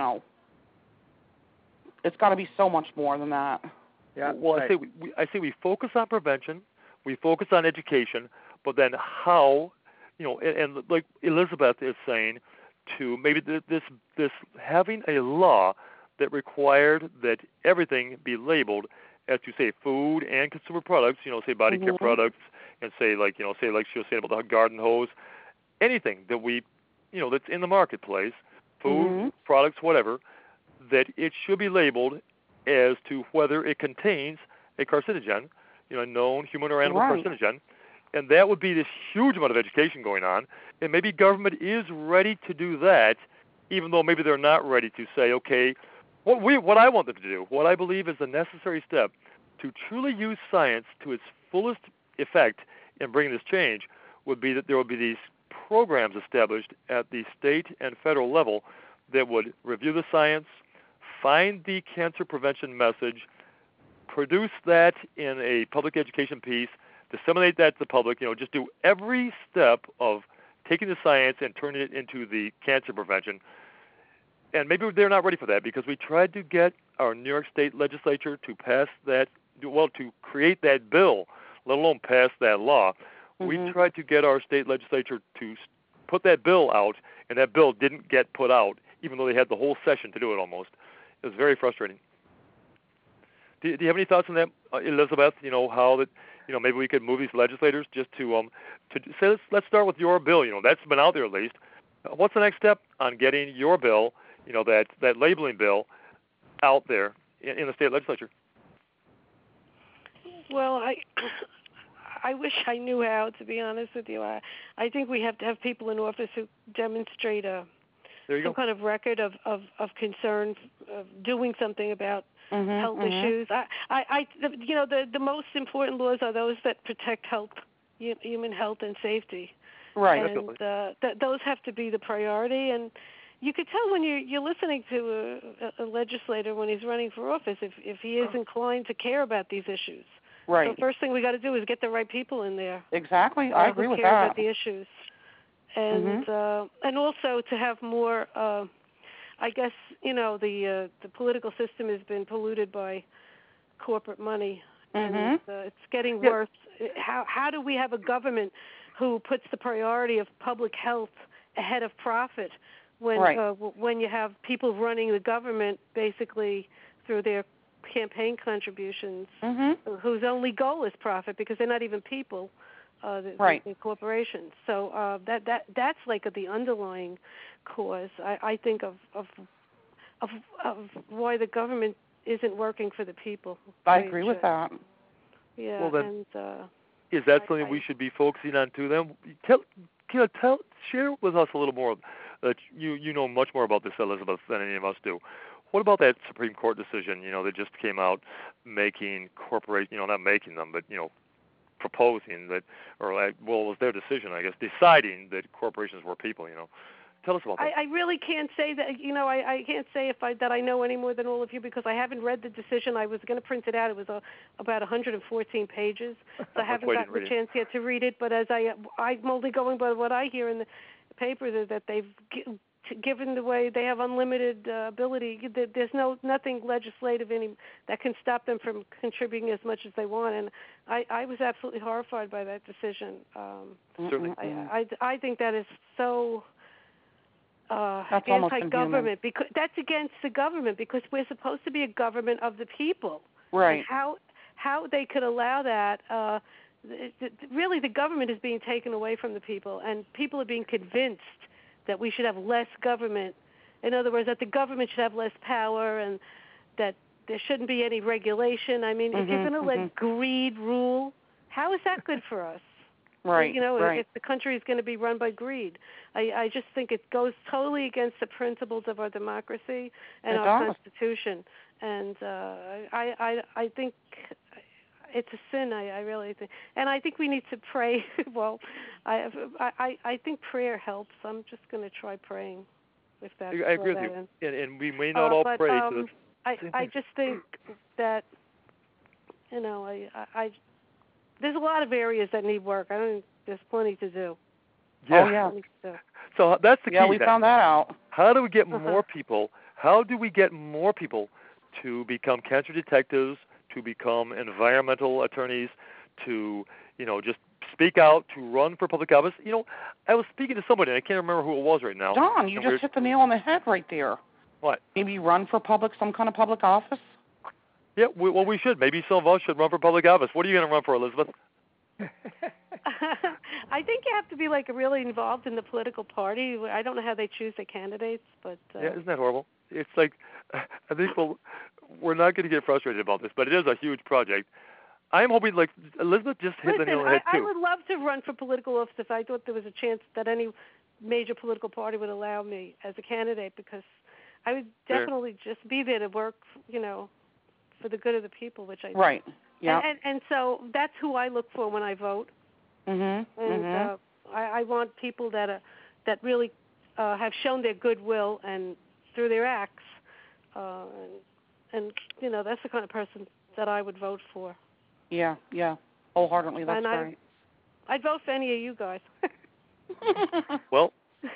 it's got to be so much more than that. Yeah. Well, right. I say we focus on prevention, we focus on education, but then how, and like Elizabeth is saying, to maybe this having a law that required that everything be labeled as to say food and consumer products, say body care products, and say like she was saying about the garden hose, anything that we, that's in the marketplace, food, products, whatever, that it should be labeled as to whether it contains a carcinogen, a known human or animal carcinogen, And that would be this huge amount of education going on. And maybe government is ready to do that, even though maybe they're not ready to say, okay, what I want them to do, what I believe is the necessary step to truly use science to its fullest effect in bringing this change would be that there would be these programs established at the state and federal level that would review the science, find the cancer prevention message, produce that in a public education piece, disseminate that to the public, just do every step of taking the science and turning it into the cancer prevention. And maybe they're not ready for that because we tried to get our New York State legislature to pass that, to create that bill, let alone pass that law. We tried to get our state legislature to put that bill out, and that bill didn't get put out, even though they had the whole session to do it almost. It was very frustrating. Do you have any thoughts on that, Elizabeth? How that, maybe we could move these legislators just to say, let's start with your bill. That's been out there at least. What's the next step on getting your bill, that labeling bill, out there in the state legislature? Well, I wish I knew how, to be honest with you. I think we have to have people in office who demonstrate some kind of record of concern, of doing something about health issues. The most important laws are those that protect health, human health and safety. Right. And those have to be the priority. And you could tell when you're listening to a legislator when he's running for office if he is inclined to care about these issues. Right. So first thing we got to do is get the right people in there. Exactly. I agree with that. Who care about the issues. And and also to have more, I guess, the political system has been polluted by corporate money, and it's getting worse. How do we have a government who puts the priority of public health ahead of profit when you have people running the government basically through their campaign contributions whose only goal is profit because they're not even people? The corporations. So that's like the underlying cause. I think of why the government isn't working for the people. I agree with that. Yeah. Well, then, is that something we should be focusing on too? Then share with us a little more. You know much more about this, Elizabeth, than any of us do. What about that Supreme Court decision? That just came out making not making them, but proposing that, it was their decision, I guess, deciding that corporations were people. Tell us about that. I really can't say that. I can't say that I know any more than all of you because I haven't read the decision. I was going to print it out. It was about 114 pages, so I haven't gotten the chance yet to read it. But as I'm only going by what I hear in the papers is that they've given the way they have unlimited ability. There's nothing legislative that can stop them from contributing as much as they want. And I was absolutely horrified by that decision. Certainly. I think that is so that's anti-government because that's against the government because we're supposed to be a government of the people. Right. And how they could allow that? Really, the government is being taken away from the people, and people are being convinced that we should have less government. In other words, that the government should have less power and that there shouldn't be any regulation. I mean, if you're going to let greed rule, how is that good for us? Right. If the country is going to be run by greed. I just think it goes totally against the principles of our democracy and our Constitution. And I think it's a sin. I really think, and I think we need to pray. Well, I think prayer helps. I'm just going to try praying. If that's I agree with you, and we may not all pray to the. I just think that there's a lot of areas that need work. There's plenty to do. Yeah. So that's the key. Yeah, we found that out. How do we get more people? How do we get more people to become cancer detectives, to become environmental attorneys, to just speak out, to run for public office? I was speaking to somebody, and I can't remember who it was right now. Don, you just hit the nail on the head right there. What? Maybe run for some kind of public office? Yeah, we should. Maybe some of us should run for public office. What are you going to run for, Elizabeth? I think you have to be really involved in the political party. I don't know how they choose their candidates, but yeah, isn't that horrible? It's like I think we're not going to get frustrated about this, but it is a huge project. I'm hoping, like Elizabeth just hit the nail on the head I too. would love to run for political office if I thought there was a chance that any major political party would allow me as a candidate, because I would definitely just be there to work, for the good of the people, which I do. Right. Yeah. And so that's who I look for when I vote. Mhm. And I want people that really have shown their goodwill and through their acts, and that's the kind of person that I would vote for. Yeah. Wholeheartedly, that's right. I'd vote for any of you guys. Well,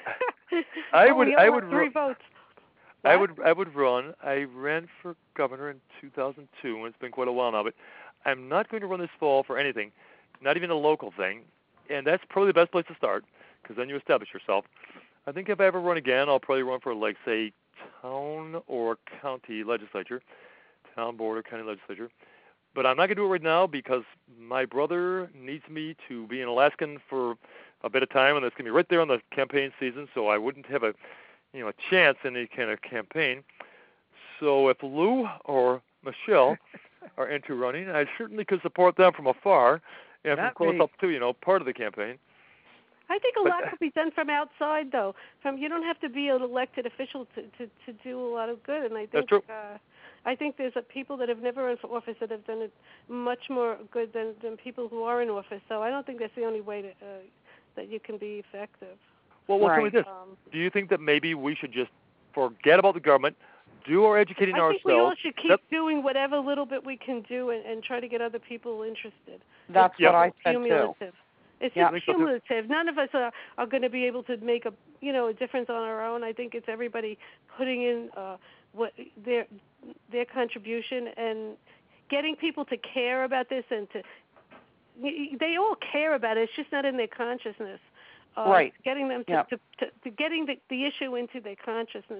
I would 3 votes. I would run. I ran for governor in 2002, and it's been quite a while now. But I'm not going to run this fall for anything, not even a local thing. And that's probably the best place to start, because then you establish yourself. I think if I ever run again, I'll probably run for, like, say, town or county legislature, town board or county legislature. But I'm not going to do it right now because my brother needs me to be in Alaskan for a bit of time, and that's going to be right there on the campaign season, so I wouldn't have a chance in any kind of campaign. So if Lou or Michelle are into running, I certainly could support them from afar and from close up to, part of the campaign. I think a lot could be done from outside, though. You don't have to be an elected official to do a lot of good, and I think that's true. I think there's people that have never run for office that have done it much more good than people who are in office. So I don't think that's the only way that you can be effective. Well, tell me this. Do you think that maybe we should just forget about the government, do our educating ourselves? I think we all should keep doing whatever little bit we can do and try to get other people interested. That's what I said cumulative. Too. It's just cumulative. None of us are going to be able to make a difference on our own. I think it's everybody putting in what their contribution and getting people to care about this, and they all care about it. It's just not in their consciousness. Right. Getting them to getting the issue into their consciousness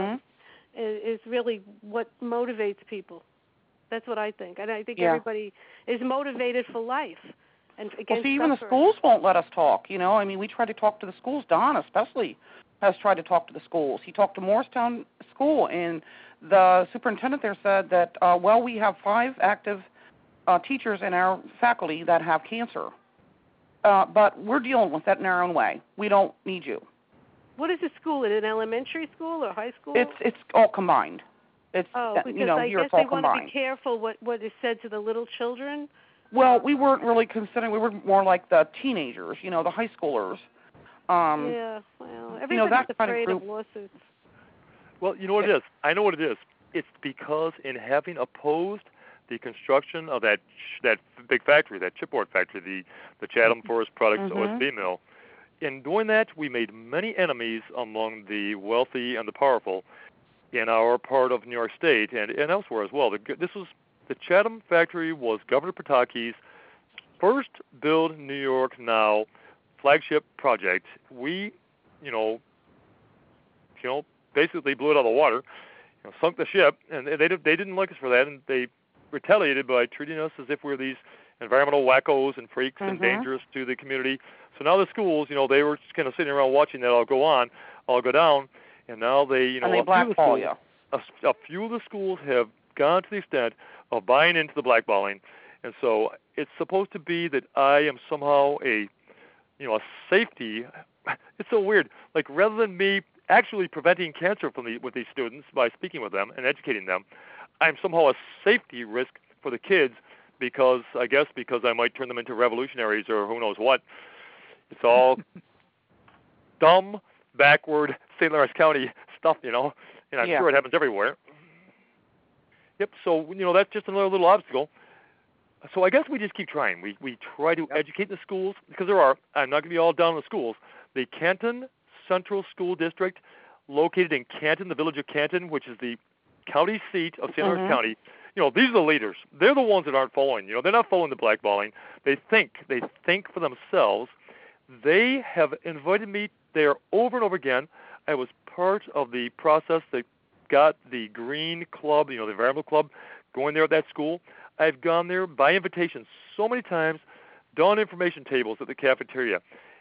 is really what motivates people. That's what I think, and I think everybody is motivated for life. And even the schools won't let us talk. We try to talk to the schools. Don especially has tried to talk to the schools. He talked to Morristown School, and the superintendent there said that, we have 5 active teachers in our faculty that have cancer. But we're dealing with that in our own way. We don't need you. What is the school? Is it an elementary school or high school? It's all combined. It's because I guess they want to be careful what is said to the little children. Well, we weren't really considering. We were more like the teenagers, the high schoolers. Everybody's afraid of lawsuits. Well, you know what it is? I know what it is. It's because in having opposed the construction of that big factory, that chipboard factory, the Chatham Forest Products OSB mill, in doing that, we made many enemies among the wealthy and the powerful in our part of New York State and elsewhere as well. The Chatham factory was Governor Pataki's first Build New York Now flagship project. We, basically blew it out of the water, sunk the ship, and they didn't like us for that, and they retaliated by treating us as if we were these environmental wackos and freaks and dangerous to the community. So now the schools, they were just kind of sitting around watching that all go down, and now they, and they blackball you. A few of the schools have gone to the extent of buying into the blackballing, and so it's supposed to be that I am somehow a safety. It's so weird. Like, rather than me actually preventing cancer with these students by speaking with them and educating them, I'm somehow a safety risk for the kids because I might turn them into revolutionaries or who knows what. It's all dumb, backward St. Lawrence County stuff, and I'm sure it happens everywhere. Yep, so, that's just another little obstacle. So I guess we just keep trying. We try to educate the schools, because I'm not going to be all down on the schools. The Canton Central School District, located in Canton, the village of Canton, which is the county seat of St. Lawrence County, these are the leaders. They're the ones that aren't following. They're not following the blackballing. They think for themselves. They have invited me there over and over again. I was part of the process that got the Green Club, the environmental club, going there at that school. I've gone there by invitation so many times, done information tables at the cafeteria.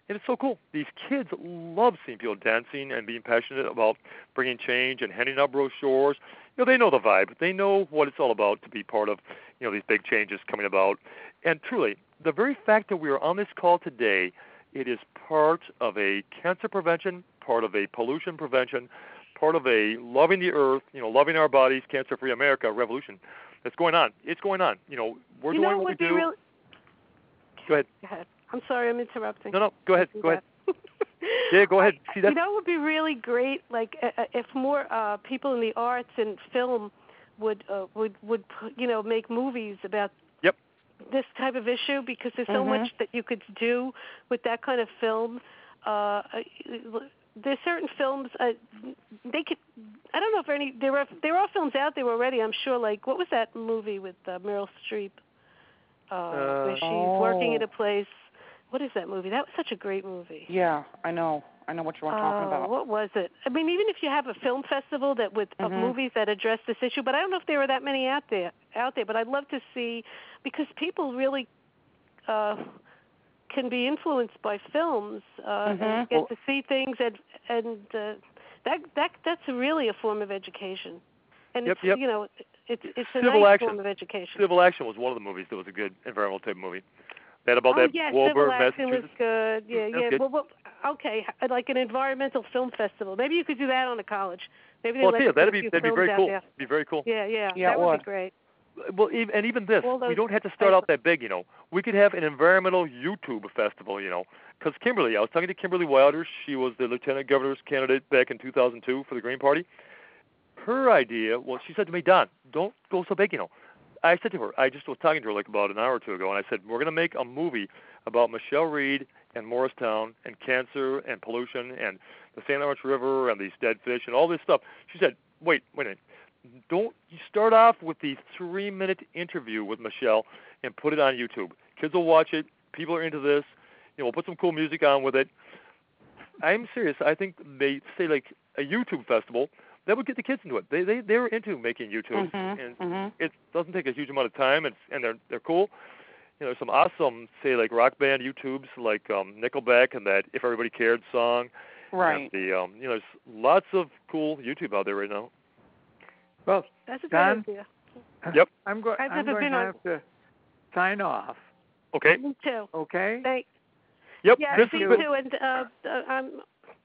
And it's so cool. These kids love seeing people dancing and being passionate about bringing change and handing out brochures. They know the vibe. They know what it's all about to be part of, these big changes coming about. And truly, the very fact that we are on this call today, it is part of a cancer prevention, part of a pollution prevention, part of a loving the earth, loving our bodies, cancer-free America revolution that's going on. It's going on. We're doing what we do. Go ahead. Go ahead. I'm sorry, I'm interrupting. No, go ahead. Go ahead. Yeah, go ahead. See that? It would be really great, like if more people in the arts and film would make movies about this type of issue, because there's so much that you could do with that kind of film. There's certain films they could. I don't know if any. There are films out there already, I'm sure. Like, what was that movie with Meryl Streep? Where she's working at a place. What is that movie? That was such a great movie. Yeah, I know what you're talking about. What was it? I mean, even if you have a film festival that of movies that address this issue, but I don't know if there are that many out there. But I'd love to see, because people really can be influenced by films and get to see things, and that's really a form of education. And it's a nice form of education. Civil Action was one of the movies that was a good environmental type movie. That about that Civil Action was Massachusetts. good. Yeah. Good. Well, okay, like an environmental film festival. Maybe you could do that on a college. Maybe that'd be very cool. Be very cool. Yeah, that would be great. Well, even this, we don't have to start out that big. We could have an environmental YouTube festival. Because Kimberly, I was talking to Kimberly Wilder. She was the lieutenant governor's candidate back in 2002 for the Green Party. Her idea, she said to me, Don, don't go so big. I said to her, I just was talking to her like about an hour or two ago, and I said, we're going to make a movie about Michelle Reed and Morristown and cancer and pollution and the St. Lawrence River and these dead fish and all this stuff. She said, wait a minute. Don't you start off with the 3-minute interview with Michelle and put it on YouTube. Kids will watch it. People are into this. We'll put some cool music on with it. I'm serious. I think they say like a YouTube festival, that would get the kids into it. They're into making YouTube, and it doesn't take a huge amount of time, and they're cool. There's some awesome, say like rock band YouTubes like Nickelback and that If Everybody Cared song. Right. And there's lots of cool YouTube out there right now. Well, that's a Don, good idea. Yep. I'm going to have to sign off. Okay. Me too. Okay. Thanks. Yep. Yeah, me too. And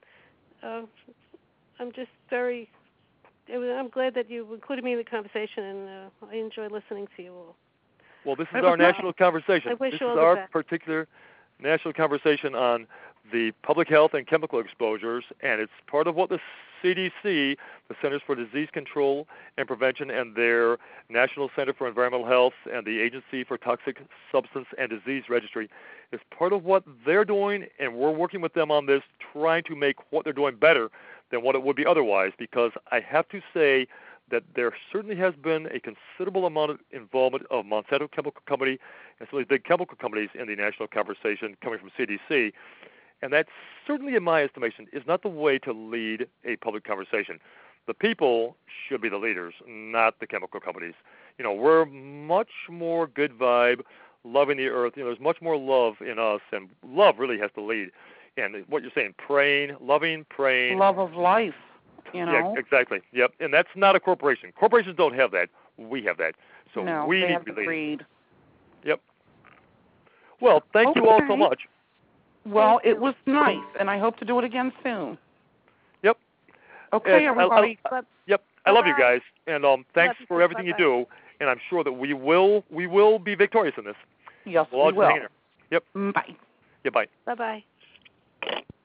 I'm just very. I'm glad that you included me in the conversation, and I enjoy listening to you all. Well, this is our national conversation. This is our particular national conversation on the public health and chemical exposures, and it's part of what the CDC, the Centers for Disease Control and Prevention, and their National Center for Environmental Health and the Agency for Toxic Substance and Disease Registry, is part of what they're doing, and we're working with them on this, trying to make what they're doing better than what it would be otherwise, because I have to say that there certainly has been a considerable amount of involvement of Monsanto Chemical Company and some of these big chemical companies in the national conversation coming from CDC, and that certainly, in my estimation, is not the way to lead a public conversation. The people should be the leaders, not the chemical companies. We're much more good vibe, loving the earth. There's much more love in us, and love really has to lead. And what you're saying, loving, praying. Love of life, Yeah, exactly. Yep. And that's not a corporation. Corporations don't have that. We have that. So we need to be leading. Yep. Well, thank you all so much. Well, it was nice, and I hope to do it again soon. Yep. Okay, everybody. Yep. I love you guys, and thanks for everything you do. And I'm sure that we will be victorious in this. Yes, we'll. We will. Yep. Bye. Yeah. Bye. Bye-bye.